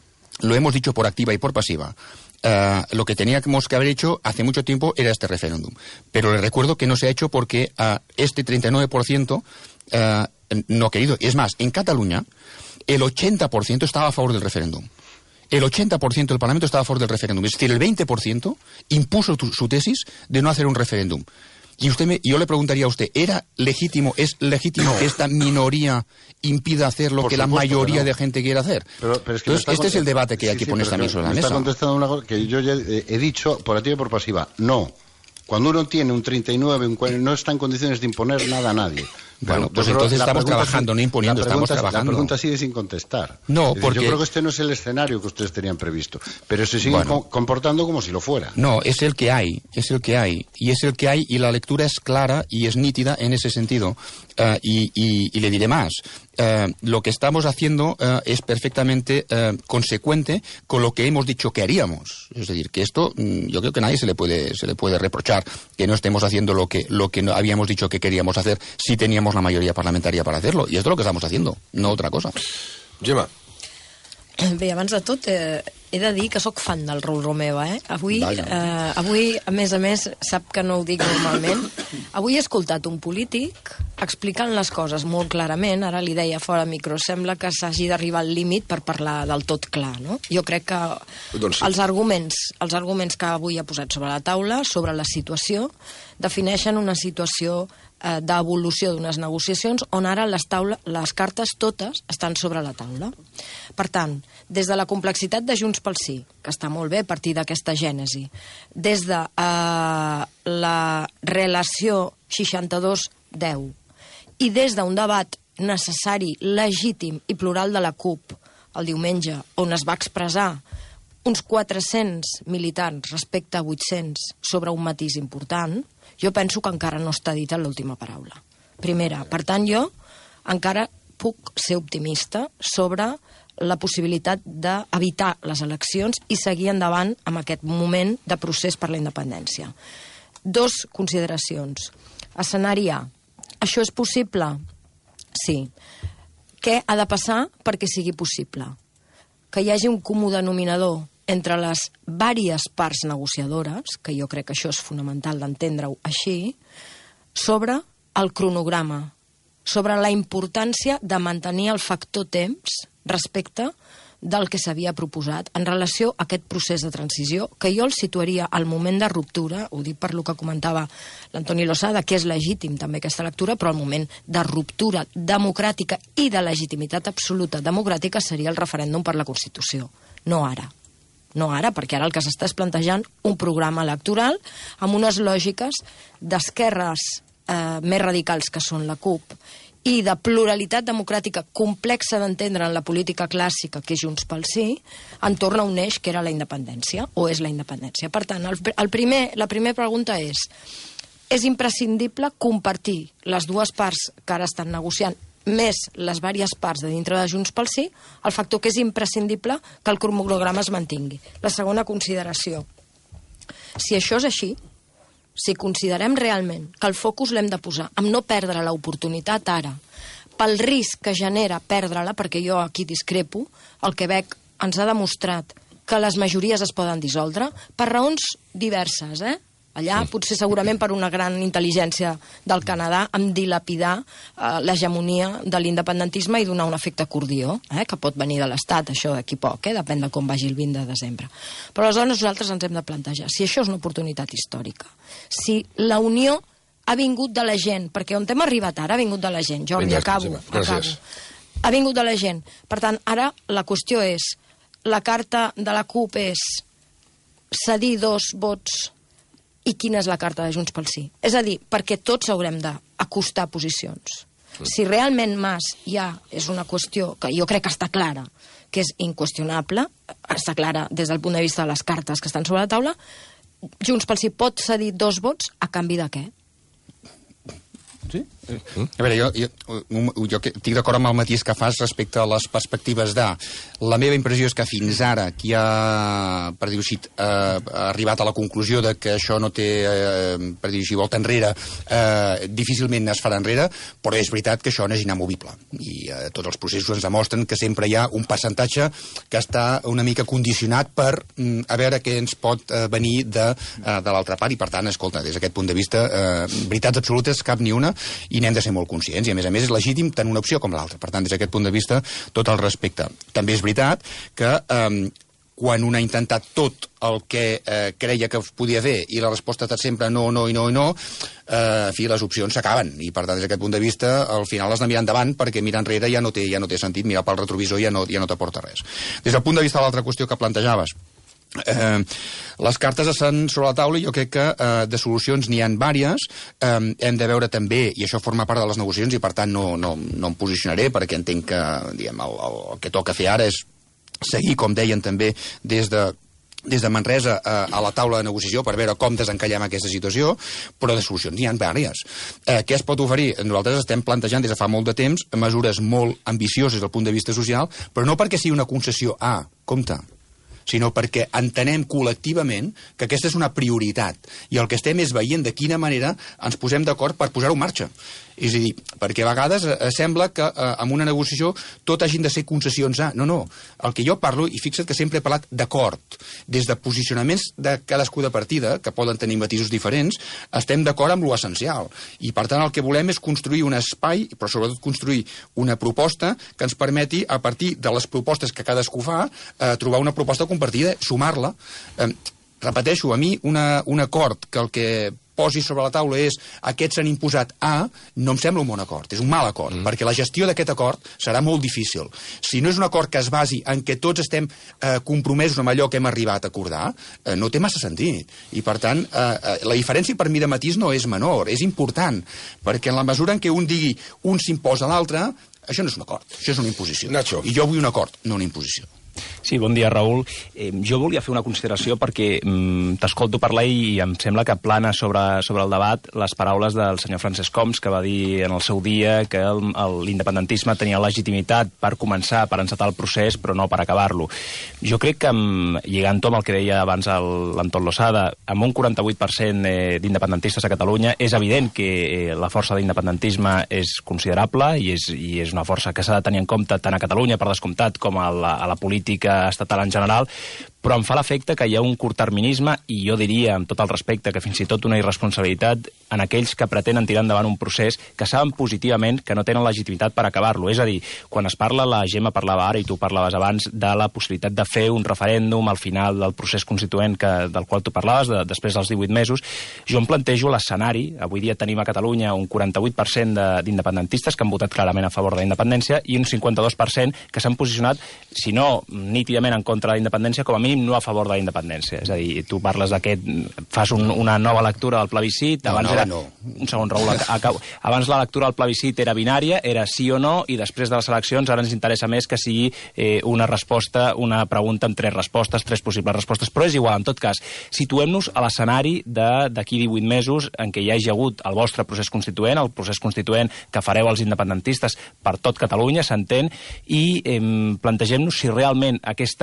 lo hemos dicho por activa y por pasiva, uh, lo que teníamos que haber hecho hace mucho tiempo era este referéndum. Pero le recuerdo que no se ha hecho porque uh, este treinta y nueve por ciento uh, no ha querido. Es más, en Cataluña el ochenta por ciento estaba a favor del referéndum. El ochenta por ciento del Parlamento estaba a favor del referéndum. Es decir, el veinte por ciento impuso tu, su tesis de no hacer un referéndum. Y usted me, yo le preguntaría a usted, ¿era legítimo, es legítimo que esta minoría impida hacer lo Por que la supuesto mayoría que no. de gente quiere hacer? Pero, pero es que Entonces, este es el debate que sí, hay que sí, poner también sobre la me mesa. Está contestando una cosa que yo ya he, he dicho por activa y por pasiva. No. Cuando uno tiene un treinta y nueve, un cuarenta, no está en condiciones de imponer nada a nadie. Bueno, pues entonces estamos trabajando, no imponiendo, estamos trabajando. La pregunta sigue sin contestar. No, decir, porque... Yo creo que este no es el escenario que ustedes tenían previsto, pero se siguen bueno, co comportando como si lo fuera. No, es el que hay, es el que hay, y es el que hay, y la lectura es clara y es nítida en ese sentido. Uh, y, y, y le diré más. Uh, lo que estamos haciendo uh, es perfectamente uh, consecuente con lo que hemos dicho que haríamos. Es decir, que esto, mm, yo creo que a nadie se le puede se le puede reprochar que no estemos haciendo lo que lo que no habíamos dicho que queríamos hacer si teníamos la mayoría parlamentaria para hacerlo. Y esto es lo que estamos haciendo, no otra cosa. Gemma. Bé, abans de tot, eh, he de dir que sóc fan del Raül Romeva, eh? Avui, eh, avui, a més a més, sap que no ho dic normalment, avui he escoltat un polític explicant les coses molt clarament, ara li deia fora micro, sembla que s'hagi d'arribar al límit per parlar del tot clar, no? Jo crec que doncs sí. els arguments, els arguments que avui ha posat sobre la taula, sobre la situació, defineixen una situació eh, d'evolució d'unes negociacions on ara les, taula, les cartes totes estan sobre la taula. Per tant, des de la complexitat de Junts pel Sí, que està molt bé a partir d'aquesta gènesi, des de eh, la relació seixanta-dos deu i des d'un debat necessari, legítim i plural de la CUP el diumenge, on es va expressar uns quatre-cents militants respecte a vuit-cents sobre un matís important, jo penso que encara no està dita l'última paraula. Primera, per tant, jo encara puc ser optimista sobre la possibilitat d'evitar les eleccions i seguir endavant amb aquest moment de procés per la independència. Dos consideracions. Escenari A. Això és possible? Sí. Què ha de passar perquè sigui possible? Que hi hagi un comú denominador entre les vàries parts negociadores, que jo crec que això és fonamental d'entendre-ho així, sobre el cronograma, sobre la importància de mantenir el factor temps respecte del que s'havia proposat en relació a aquest procés de transició, que jo el situaria al moment de ruptura, ho dic per lo que comentava l'Antoni Losada, que és legítim també aquesta lectura, però el moment de ruptura democràtica i de legitimitat absoluta democràtica seria el referèndum per la Constitució, no ara. No ara, perquè ara el que s'està és plantejant un programa electoral amb unes lògiques d'esquerres eh, més radicals que són la CUP i de pluralitat democràtica complexa d'entendre en la política clàssica, que és Junts pel Sí, entorn a un eix que era la independència, o és la independència. Per tant, el, el primer, la primera pregunta és, és imprescindible compartir les dues parts que ara estan negociant, més les vàries parts de dintre de Junts pel Sí, el factor que és imprescindible que el cronograma es mantingui. La segona consideració, si això és així, si considerem realment que el focus l'hem de posar en no perdre l'oportunitat ara, pel risc que genera perdre-la, perquè jo aquí discrepo, el Quebec ens ha demostrat que les majories es poden dissoldre per raons diverses, eh? Allà, potser segurament per una gran intel·ligència del Canadà, en dilapidar eh, l'hegemonia de l'independentisme i donar un efecte acordió, eh, que pot venir de l'Estat, això d'aquí poc, eh, depèn de com vagi el vint de desembre. Però aleshores nosaltres ens hem de plantejar si això és una oportunitat històrica, si la Unió ha vingut de la gent, perquè on hem arribat ara ha vingut de la gent. Jordi, Vinga, acabo, gràcies. acabo. Ha vingut de la gent. Per tant, ara la qüestió és, la carta de la CUP és cedir dos vots. I quina és la carta de Junts pel Sí? És a dir, perquè tots haurem d'acostar posicions. Si realment Mas ja és una qüestió que jo crec que està clara, que és inqüestionable, està clara des del punt de vista de les cartes que estan sobre la taula, Junts pel Sí pot cedir dos vots a canvi de què? Sí? A veure, jo, jo, jo estic d'acord amb el matís que fas respecte a les perspectives de... La meva impressió és que fins ara qui ha, per dir-ho així, ha arribat a la conclusió de que això no té, per dir-ho així, volta enrere, eh, difícilment es farà enrere, però és veritat que això no és inamovible. I eh, tots els processos ens demostren que sempre hi ha un percentatge que està una mica condicionat per mm, a veure què ens pot eh, venir de, eh, de l'altra part, i per tant, escolta, des d'aquest punt de vista, eh, veritats absolutes, cap ni una, i n'hem de ser molt conscients, i a més a més és legítim tant una opció com l'altra. Per tant, des d'aquest punt de vista, tot el respecte. També és veritat que eh, quan un ha intentat tot el que eh, creia que es podia fer i la resposta ha estat sempre no, no i no i no, eh, en fi, les opcions s'acaben, i per tant, des d'aquest punt de vista, al final has de mirar endavant, perquè mirar enrere ja no té, ja no té sentit, mirar pel retrovisor ja no, ja no t'aporta res. Des del punt de vista de l'altra qüestió que plantejaves, Eh, les cartes estan sobre la taula i jo crec que eh, de solucions n'hi ha vàries. eh, hem de veure també, i això forma part de les negociacions i per tant no, no, no em posicionaré perquè entenc que diguem, el, el, el que toca fer ara és seguir, com deien també des de des de Manresa a, a la taula de negociació per veure com desencallem aquesta situació, però de solucions n'hi ha vàries. Eh, què es pot oferir? Nosaltres estem plantejant des de fa molt de temps mesures molt ambicioses des del punt de vista social, però no perquè sigui una concessió a, compte, sinó perquè entenem col·lectivament que aquesta és una prioritat i el que estem és veient de quina manera ens posem d'acord per posar-ho en marxa. És a dir, perquè a vegades eh, sembla que eh, en una negociació tot hagin de ser concessions a... No, no. El que jo parlo, i fixa't que sempre he parlat d'acord, des de posicionaments de cadascú de partida, que poden tenir matisos diferents, estem d'acord amb lo essencial. I per tant el que volem és construir un espai, però sobretot construir una proposta que ens permeti, a partir de les propostes que cadascú fa, eh, trobar una proposta compartida, sumar-la. Eh, repeteixo, a mi una, un acord que el que posi sobre la taula és aquests s'han imposat A, no em sembla un bon acord, és un mal acord, mm. perquè la gestió d'aquest acord serà molt difícil. Si no és un acord que es basi en què tots estem eh, compromesos amb allò que hem arribat a acordar, eh, no té massa sentit. I per tant, eh, la diferència per mi de matís no és menor, és important, perquè en la mesura en què un digui un s'imposa a l'altre, això no és un acord, això és una imposició. Nacho. I jo vull un acord, no una imposició. Sí, bon dia, Raül. Eh, jo volia fer una consideració perquè mm, t'escolto parlar i em sembla que plana sobre, sobre el debat les paraules del senyor Francesc Homs, que va dir en el seu dia que l'independentisme tenia legitimitat per començar, per encetar el procés, però no per acabar-lo. Jo crec que, amb, lligant-ho amb el que deia abans l'Anton Losada, amb un quaranta-vuit per cent eh, d'independentistes a Catalunya, és evident que eh, la força d'independentisme és considerable i és, i és una força que s'ha de tenir en compte tant a Catalunya, per descomptat, com a la, a la política estatal en general, però em fa l'efecte que hi ha un curtterminisme i jo diria, amb tot el respecte, que fins i tot una irresponsabilitat en aquells que pretenen tirar endavant un procés que saben positivament que no tenen legitimitat per acabar-lo. És a dir, quan es parla, la Gemma parlava ara i tu parlaves abans, de la possibilitat de fer un referèndum al final del procés constituent que, del qual tu parlaves, de, després dels divuit mesos, jo em plantejo l'escenari. Avui dia tenim a Catalunya un quaranta-vuit per cent d'independentistes que han votat clarament a favor de la independència i un cinquanta-dos per cent que s'han posicionat, si no nítidament en contra de la independència, com a mínim no a favor de la independència. És a dir, tu parles d'aquest... Fas un, una nova lectura del plebiscit... No, abans no, era, no. Un segon, Raül, acabo. Abans la lectura del plebiscit era binària, era sí o no, i després de les eleccions ara ens interessa més que sigui eh, una resposta, una pregunta amb tres respostes, tres possibles respostes, però és igual, en tot cas, situem-nos a l'escenari d'aquí divuit mesos en què hi hagi hagut el vostre procés constituent, el procés constituent que fareu els independentistes per tot Catalunya, s'entén, i eh, plantegem-nos si realment aquesta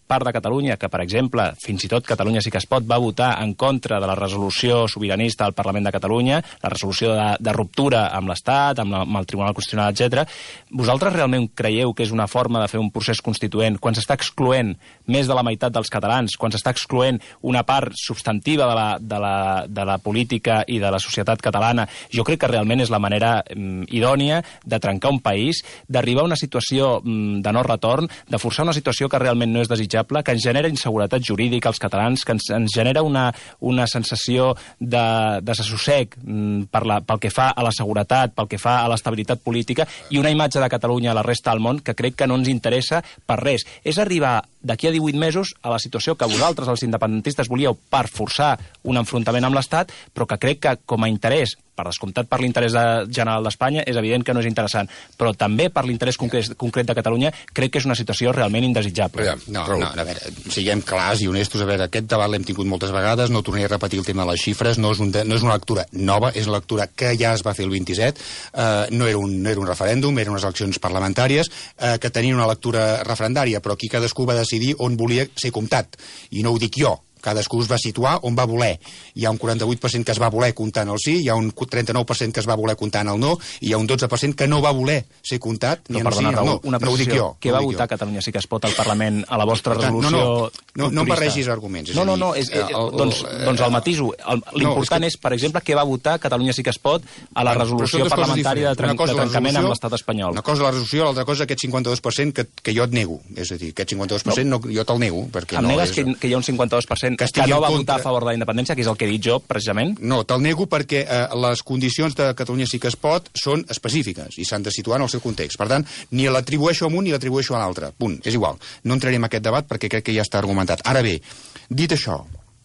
part de Catalunya, que, per exemple, fins i tot Catalunya Sí que es pot, va votar en contra de la resolució sobiranista al Parlament de Catalunya, la resolució de, de ruptura amb l'Estat, amb, la, amb el Tribunal Constitucional, etcètera. Vosaltres realment creieu que és una forma de fer un procés constituent quan s'està excloent més de la meitat dels catalans, quan s'està excloent una part substantiva de la, de, la, de la política i de la societat catalana? Jo crec que realment és la manera mm, idònia de trencar un país, d'arribar a una situació mm, de no retorn, de forçar una situació que realment no és desitjable, que ens genera inseguretat jurídica als catalans, que ens, ens genera una, una sensació de desassossec mm, per la, pel que fa a la seguretat, pel que fa a l'estabilitat política, i una imatge de Catalunya a la resta del món que crec que no ens interessa per res. És arribar d'aquí a divuit mesos a la situació que vosaltres, els independentistes, volíeu per forçar un enfrontament amb l'Estat, però que crec que com a interès, per descomptat per l'interès de, general d'Espanya, és evident que no és interessant, però també per l'interès concret, concret de Catalunya, crec que és una situació realment indesitjable. No, no, a veure, siguem clars i honestos, a veure, aquest debat l'hem tingut moltes vegades, no tornaré a repetir el tema de les xifres, no és, un, no és una lectura nova, és una lectura que ja es va fer el vint-i-set, eh, no, era un, no era un referèndum, eren unes eleccions parlamentàries, eh, que tenien una lectura referendària, però aquí cadascú va decidir on volia ser comptat, i no ho dic jo, cadascú es va situar on va voler. Hi ha un quaranta-vuit per cent que es va voler comptar en el sí, hi ha un trenta-nou per cent que es va voler comptar en el no, i hi ha un dotze per cent que no va voler ser comptat ni en el sí ni en el no. Una no ho dic jo. Què va votar Catalunya Sí que es pot al Parlament a la vostra resolució? No, no, no, no em barregis arguments. No, no, no, és, eh, el, doncs, doncs el matiso. L'important no, és, que... és, per exemple, què va votar Catalunya Sí que es pot a la resolució parlamentària de, tren de trencament amb l'estat espanyol. Una cosa la resolució, l'altra cosa aquest cinquanta-dos per cent que, que jo et nego. És a dir, aquest cinquanta-dos per cent no, jo te'l nego. Perquè em no negues és... que, que hi ha un cinquanta-dos per cent que, que no va votar a favor de la independència, que és el que he dit jo, precisament? No, te'l nego perquè eh, les condicions de Catalunya Sí que es pot són específiques i s'han de situar en el seu context. Per tant, ni l'atribueixo a un ni l'atribueixo a l'altre. Punt. És igual. No entraré en aquest debat perquè crec que ja està argumentat. Ara bé, dit això,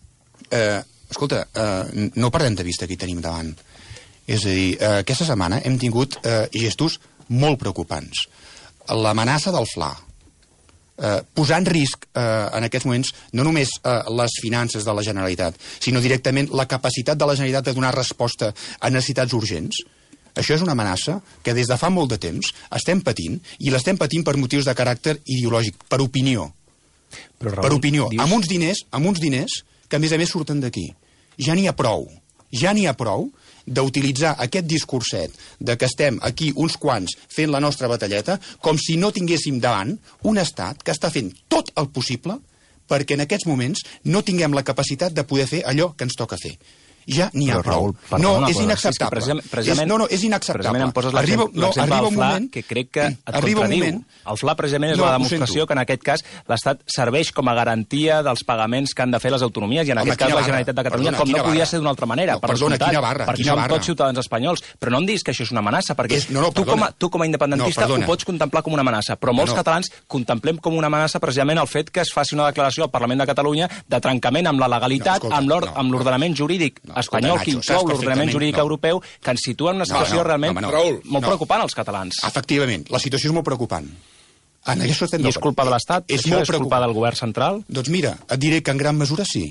eh, escolta, eh, no perdem de vista qui tenim davant. És a dir, eh, aquesta setmana hem tingut eh, gestos molt preocupants. L'amenaça del Fla, Eh, posar en risc eh, en aquests moments no només eh, les finances de la Generalitat, sinó directament la capacitat de la Generalitat de donar resposta a necessitats urgents. Això és una amenaça que des de fa molt de temps estem patint, i l'estem patint per motius de caràcter ideològic, per opinió. Però, Raül, per opinió, dius... amb uns diners, amb uns diners que a més a més surten d'aquí. Ja n'hi ha prou, ja n'hi ha prou d'utilitzar aquest discurset de que estem aquí uns quants fent la nostra batalleta com si no tinguéssim davant un estat que està fent tot el possible perquè en aquests moments no tinguem la capacitat de poder fer allò que ens toca fer. Ja n'hi ha prou. No, és inacceptable. Precisament, precisament, és, no, no, és inacceptable. Precisament em poses l'exemple no, del Fla, moment, que crec que et contradiu. El Fla precisament és no, la demostració que en aquest cas l'Estat serveix com a garantia dels pagaments que han de fer les autonomies, i en Home, aquest cas la Generalitat de Catalunya, perdona, com no podia ser d'una altra manera. No, perdona, quina barra, perquè quina som barra. tots ciutadans espanyols. Però no em diguis que això és una amenaça, perquè és, no, no, tu, com a, tu com a independentista no, ho pots contemplar com una amenaça, però molts no, no. catalans contemplem com una amenaça precisament el fet que es faci una declaració al Parlament de Catalunya de trencament amb la legalitat, no, escolta, amb l'ordenament no, jurídic no, espanyol, que inclou l'ordenament jurídic no. europeu, que ens situa en una situació no, no, realment no, no, no, molt no. preocupant als catalans. Efectivament, la situació és molt preocupant. En això estem I és culpa de l'Estat? És, això és culpa del govern central? Doncs mira, et diré que en gran mesura sí.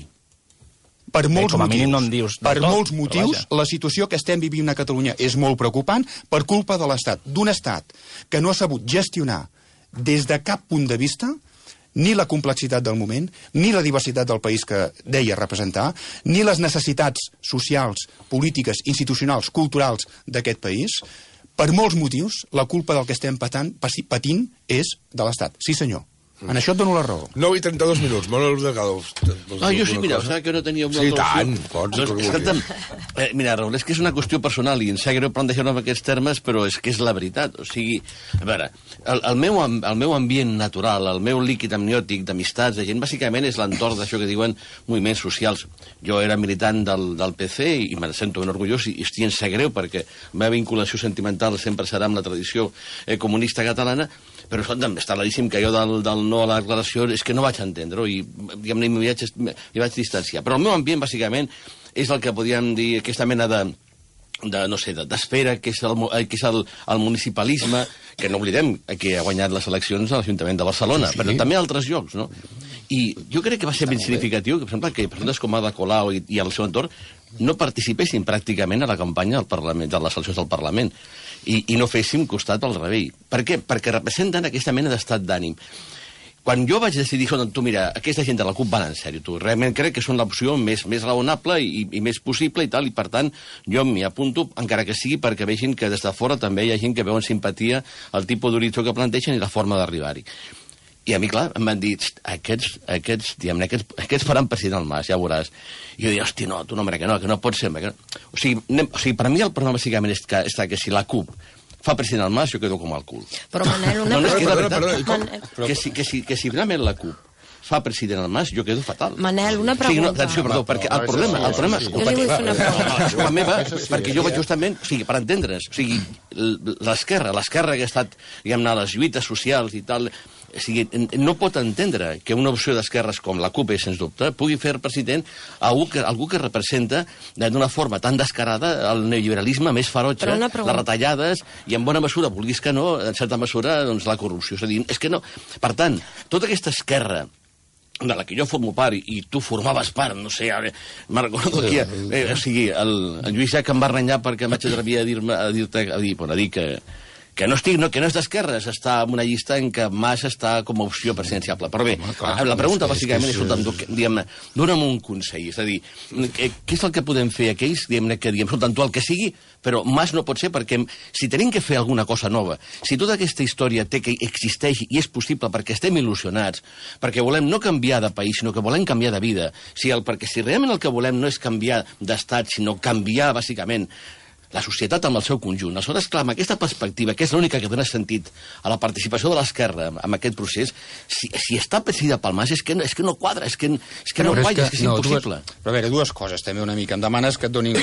Per molts Bé, motius, no em dius per tot, molts motius la situació que estem vivint a Catalunya és molt preocupant per culpa de l'Estat, d'un Estat que no ha sabut gestionar des de cap punt de vista ni la complexitat del moment, ni la diversitat del país que deia representar, ni les necessitats socials, polítiques, institucionals, culturals d'aquest país. Per molts motius, la culpa del que estem patant, patint és de l'Estat. Sí, senyor. En això et dono la raó. nou i trenta-dos minuts, molt ordenador. No, jo sí, mira, cosa? que no tenia una sí, tant, pots, no, escolta'm, eh, mira, Raül, és que és una qüestió personal i em sap greu plantejar-ho en aquests termes, però és que és la veritat. O sigui, a veure, el, el, meu, el meu ambient natural, el meu líquid amniòtic d'amistats, de gent, bàsicament és l'entorn d'això que diuen moviments socials. Jo era militant del, del P C i me'n sento ben orgullós i, i estic en sap greu perquè la meva vinculació sentimental sempre serà amb la tradició eh, comunista catalana, però escolta'm, està claríssim que jo del, del no a la declaració és que no vaig entendre-ho i diguem-ne m'hi vaig, vaig distanciar. Però el meu ambient, bàsicament, és el que podríem dir aquesta mena de, de no sé, d'esfera, que és, el, que és el, el municipalisme, que no oblidem que ha guanyat les eleccions a l'Ajuntament de Barcelona, sí, sí. però també a altres llocs, no? I jo crec que va ser ben significatiu que, per exemple, que persones com Ada Colau i, i el seu entorn no participessin pràcticament a la campanya del Parlament, de les eleccions del Parlament. I, i no féssim costat al rebell. Per què? Perquè representen aquesta mena d'estat d'ànim. quan jo vaig decidir, tu, mira, aquesta gent de la CUP van en sèrio, tu, realment crec que són l'opció més, més raonable i, i més possible i tal, i per tant, jo m'hi apunto, encara que sigui perquè vegin que des de fora també hi ha gent que veu en simpatia el tipus d'horitzó que planteixen i la forma d'arribar-hi. I a mi, clar, em van dir, aquests, aquests, diguem, aquests, aquests faran president el Mas, ja ho veuràs. I jo dic, hosti, no, tu no, que no, que no pot ser. Que no. O, sigui, anem, o sigui, per mi el problema bàsicament és que, està que si la CUP fa president el Mas, jo quedo com el cul. Però, Manel, una no, no, és que és la perdona, veritat. perdona, Però... Que, si, que, si, que si realment la CUP fa president el Mas, jo quedo fatal. Manel, una pregunta. O sigui, no, atenció, perdó, perquè el problema... El problema jo li vull fer una pregunta. La meva, perquè jo vaig justament... O sigui, per entendre's, o sigui, l'esquerra, l'esquerra que ha estat, diguem-ne, les lluites socials i tal... O sigui, no pot entendre que una opció d'esquerres com la CUP, sens dubte, pugui fer president algú que, algú que representa d'una forma tan descarada el neoliberalisme més ferotge, les retallades, i en bona mesura, vulguis que no, en certa mesura, doncs, la corrupció. És a dir, és que no... Per tant, tota aquesta esquerra de la que jo formo part, i, i tu formaves part, no sé, ara, me'n recordo aquí, eh, o sigui, el, el Lluís ja que em va renyar perquè vaig atrevir a dir-me, a dir-te, a dir, bueno, a dir que que no, estic, no, que no és d'esquerres, està en una llista en què Mas està com a opció presidenciable. Però bé, home, clar, la pregunta és, bàsicament és, escolta'm, tu, diguem-ne, dona'm un consell, és a dir, què, què és el que podem fer aquells, diguem-ne, que diguem, escolta'm, tu el que sigui, però Mas no pot ser perquè si tenim que fer alguna cosa nova, si tota aquesta història té que existeix i és possible perquè estem il·lusionats, perquè volem no canviar de país, sinó que volem canviar de vida, si el, perquè si realment el que volem no és canviar d'estat, sinó canviar, bàsicament, la societat amb el seu conjunt. Aleshores, clar, amb aquesta perspectiva, que és l'única que dona sentit a la participació de l'esquerra en aquest procés, si, si està presidida pel Mas, és que, és que no quadra, és que, és que no quadra, és que és no, impossible. Dues, però a veure, dues coses, també una mica. Em demanes que et doni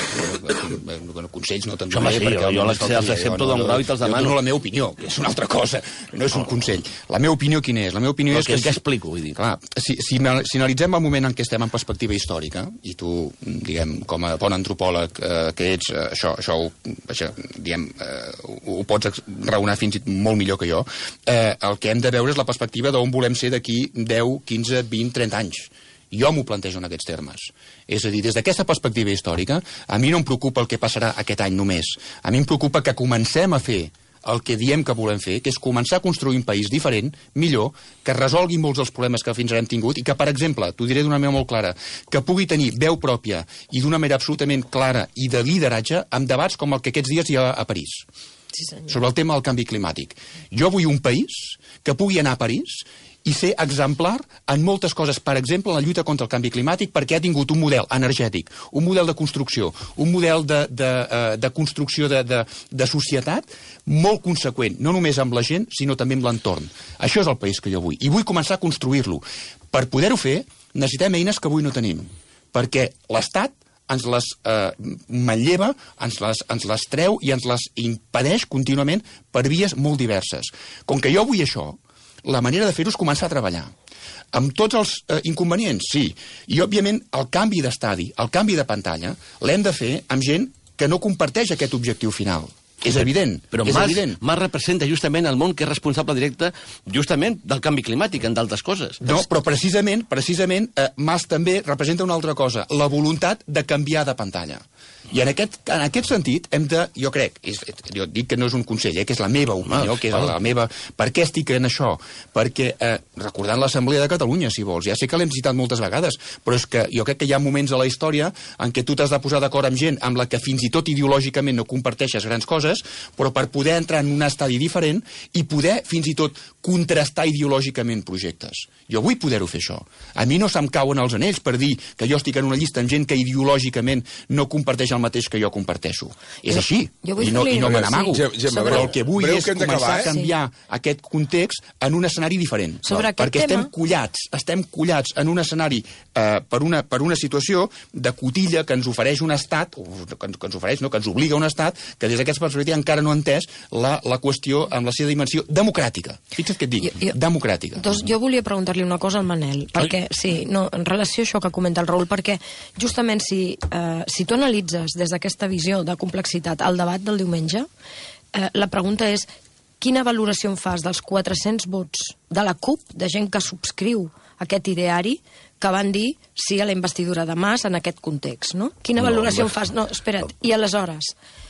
consells, no te'n donaré. Sí, jo, jo els accepto d'un grau i te'ls demano. Jo dono la meva opinió, que és una altra cosa, no és un consell. La meva opinió quina és? La meva opinió és que... Què explico, vull dir? Clar, si, si, si analitzem el moment en què estem en perspectiva històrica, i tu, diguem, com a bon antropòleg eh, que ets, eh, això, això ho, això, diguem, eh, ho pots raonar fins i tot molt millor que jo, eh, el que hem de veure és la perspectiva d'on volem ser d'aquí deu, quinze, vint, trenta anys. Jo m'ho plantejo en aquests termes. És a dir, des d'aquesta perspectiva històrica, a mi no em preocupa el que passarà aquest any només. A mi em preocupa que comencem a fer el que diem que volem fer, que és començar a construir un país diferent, millor, que resolgui molts dels problemes que fins ara hem tingut i que, per exemple, t'ho diré d'una manera molt clara, que pugui tenir veu pròpia i d'una manera absolutament clara i de lideratge amb debats com el que aquests dies hi ha a París. Sí, sobre el tema del canvi climàtic. Jo vull un país que pugui anar a París i ser exemplar en moltes coses, per exemple, en la lluita contra el canvi climàtic, perquè ha tingut un model energètic, un model de construcció, un model de, de, de construcció de, de, de societat molt conseqüent, no només amb la gent, sinó també amb l'entorn. Això és el país que jo vull, i vull començar a construir-lo. Per poder-ho fer, necessitem eines que avui no tenim, perquè l'Estat ens les eh, manlleva, ens les, ens les treu i ens les impedeix contínuament per vies molt diverses. Com que jo vull això, la manera de fer-ho és començar a treballar. Amb tots els eh, inconvenients, sí. I, òbviament, el canvi d'estadi, el canvi de pantalla, l'hem de fer amb gent que no comparteix aquest objectiu final. És evident, però és Mas, evident. Mas representa justament el món que és responsable directe justament del canvi climàtic, en d'altres coses. No, però precisament, precisament eh, Mas també representa una altra cosa, la voluntat de canviar de pantalla. I en aquest, en aquest sentit hem de, jo crec, és, jo dic que no és un consell, eh, que és la meva opinió, que és la meva... Per què estic en això? Perquè, eh, recordant l'Assemblea de Catalunya, si vols, ja sé que l'hem citat moltes vegades, però és que jo crec que hi ha moments a la història en què tu t'has de posar d'acord amb gent amb la que fins i tot ideològicament no comparteixes grans coses, però per poder entrar en un estadi diferent i poder fins i tot contrastar ideològicament projectes. Jo vull poder-ho fer això. A mi no se'm cauen els anells per dir que jo estic en una llista amb gent que ideològicament no comparteix el mateix que jo comparteixo. És jo, així, jo i no, i no me n'amago. Sí. Però el que vull breu, és que començar acabar, eh? a canviar sí. aquest context en un escenari diferent. Sobre perquè tema... estem collats, estem collats en un escenari eh, per, una, per una situació de cotilla que ens ofereix un estat, o que, que ens ofereix, no, que ens obliga un estat, que des d'aquesta perspectiva encara no ha entès la, la qüestió amb la seva dimensió democràtica. Fixa't què et dic, jo, jo, democràtica. Doncs jo volia preguntar-li una cosa al Manel, perquè, sí, no, en relació a això que comenta el Raül, perquè justament si, eh, si tu analitzes des d'aquesta visió de complexitat al debat del diumenge, eh, la pregunta és quina valoració en fas dels quatre-cents vots de la CUP, de gent que subscriu aquest ideari, que van dir sí a la investidura de Mas en aquest context, no? Quina no, valoració en fas? No, espera't, i aleshores,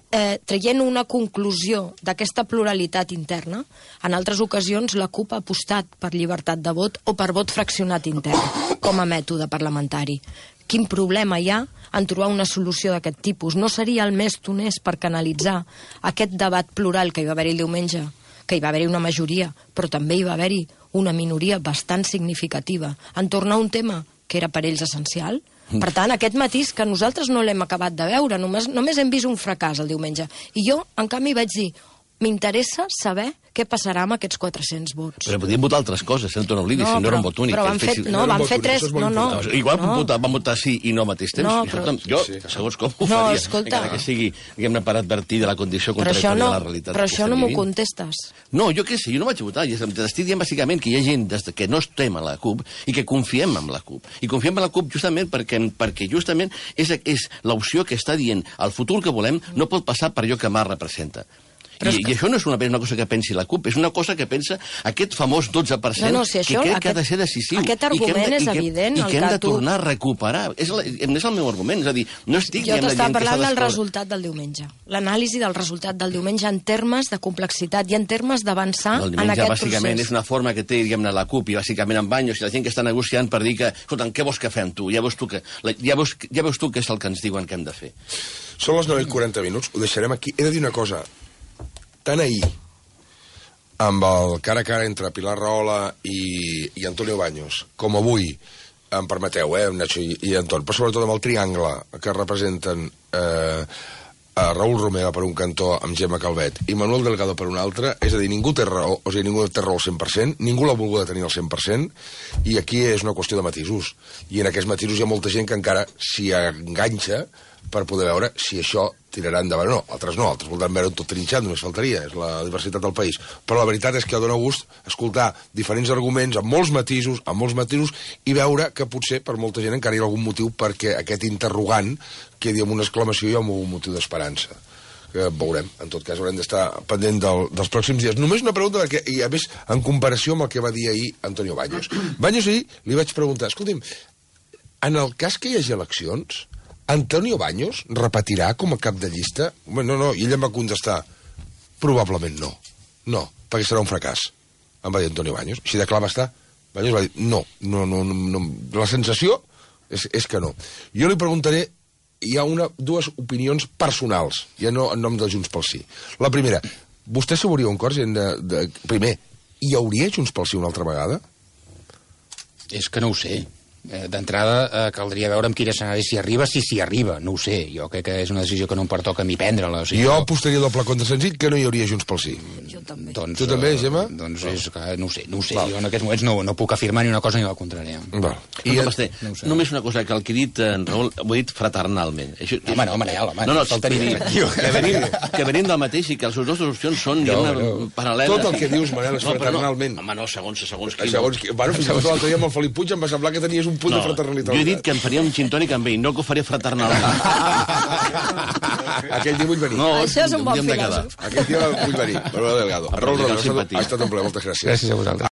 eh, traient una conclusió d'aquesta pluralitat interna, en altres ocasions la CUP ha apostat per llibertat de vot o per vot fraccionat intern com a mètode parlamentari. Quin problema hi ha en trobar una solució d'aquest tipus? No seria el més honest per canalitzar aquest debat plural que hi va haver-hi el diumenge, que hi va haver-hi una majoria, però també hi va haver-hi una minoria bastant significativa en tornar a un tema que era per ells essencial? Per tant, aquest matís que nosaltres no l'hem acabat de veure, només, només hem vist un fracàs el diumenge. I jo, en canvi, vaig dir, m'interessa saber què passarà amb aquests quatre-cents vots. Però podíem votar altres coses, eh? No t'oblidis, No, si no era un però- vot únic. però que van fessin- fet- no, van fer tres- Això és molt no, no. important. Igual No. vam, votar, vam votar sí i no al mateix temps. No, I però- escolta'm, jo, Sí. segons com ho No, faria, escolta. encara que sigui, diguem-ne, per advertir de la condició Però això contradictòria no, de la realitat. però que això estem no m'ho vivint. contestes. No, jo què sé, jo no vaig votar. I t'estic dient bàsicament que hi ha gent des de que no estem a la CUP i que confiem en la CUP. I confiem en la CUP justament perquè, perquè justament és, és l'opció que està dient el futur que volem no pot passar per allò que mà representa. I, és que- I això no és una, una cosa que pensi la CUP, és una cosa que pensa aquest famós dotze per cent No, no, si això- que crec aquest- que ha de ser decisiu. aquest i que hem de- argument és i que, evident, I el que hem que de tu- tornar a recuperar. És, la, és el meu argument, és a dir, no estic Jo dient la t'estava gent que s'ha parlant del d'excloure. resultat del diumenge. L'anàlisi del resultat del diumenge en termes de complexitat i en termes d'avançar No, el en diumenge, aquest bàsicament, procés. és una forma que té, diguem-ne, la CUP i bàsicament en Banyos i la gent que està negociant per dir que, escolta'm, què vols que fem tu? Ja veus tu, que, la, ja, veus, ja veus tu què és el que ens diuen que hem de fer. Són les nou i quaranta minuts, ho deixarem aquí. He de dir una cosa. Tant ahir, amb el cara a cara entre Pilar Rahola i, i Antonio Baños, com avui, em permeteu, eh, Nacho i, i Anton, però sobretot amb el triangle que representen eh, a Raül Romeva per un cantó amb Gemma Calvet i Manuel Delgado per un altre, és a dir, ningú té raó, o sigui, ningú té raó al cent per cent, ningú l'ha volguda tenir al cent per cent, i aquí és una qüestió de matisos. I en aquests matisos hi ha molta gent que encara s'hi enganxa per poder veure si això tirarà endavant o no. Altres no, altres voldran veure tot trinxat, només faltaria, és la diversitat del país. Però la veritat és que dona gust escoltar diferents arguments amb molts matisos, amb molts matisos, i veure que potser per molta gent encara hi ha algun motiu perquè aquest interrogant quedi amb una exclamació i amb un motiu d'esperança. Que veurem, en tot cas haurem d'estar pendent del, dels pròxims dies. Només una pregunta, perquè, i a més, en comparació amb el que va dir ahir Antonio Baños. Baños ahir li vaig preguntar, escolti'm, en el cas que hi hagi eleccions, Antonio Baños repetirà com a cap de llista? Home, no, no, i ell em va contestar, probablement no. No, perquè serà un fracàs. Em va dir Antonio Baños. Així de clar va estar. Baños va dir, no, no, no, no, no. La sensació és, és que no. Jo li preguntaré, hi ha una, dues opinions personals, ja no en nom de Junts pel Sí. La primera, vostè s'hauria un cor, gent de, de... Primer, hi hauria Junts pel Sí una altra vegada? És que no ho sé. Eh, D'entrada, eh, caldria veure amb quin escenari s'hi arriba, si s'hi arriba. No ho sé. Jo crec que és una decisió que no em pertoca a mi prendre-la. O sigui, Jo apostaria doble contra senzill que no hi hauria Junts pel Sí. Jo també. Doncs, Tu també, Gemma? Eh, doncs és que no ho sé, no ho sé. Jo en aquests moments no, no puc afirmar ni una cosa ni la contrària. Val. I, I, Basté, no ho sé. només una cosa, que el que he dit en Raül, ho he dit fraternalment. Això, Home, no, Manel, home, no, no, faltaria, vull dir, tio. que, venim, que venim del mateix i que les dues opcions són No, no, no. paral·leles. Tot el que dius, Manel, és però fraternalment. No, home, no, segons, segons qui. segons, qui- bueno, fins i tot l'altre dia amb el Felip Puig em va semblar que tenies un punt de fraternitat. Jo he dit que em faria un gin tònic amb ell, no que ho faria fraternalment. Aquell dia vull venir. No, Això és un bon hauríem de quedar. filòsof. Aquell dia vull venir. Raül Delgado. Amb Raül la Romeva, ha estat- simpatia. ha estat un plaer, moltes gràcies. Gràcies a vosaltres.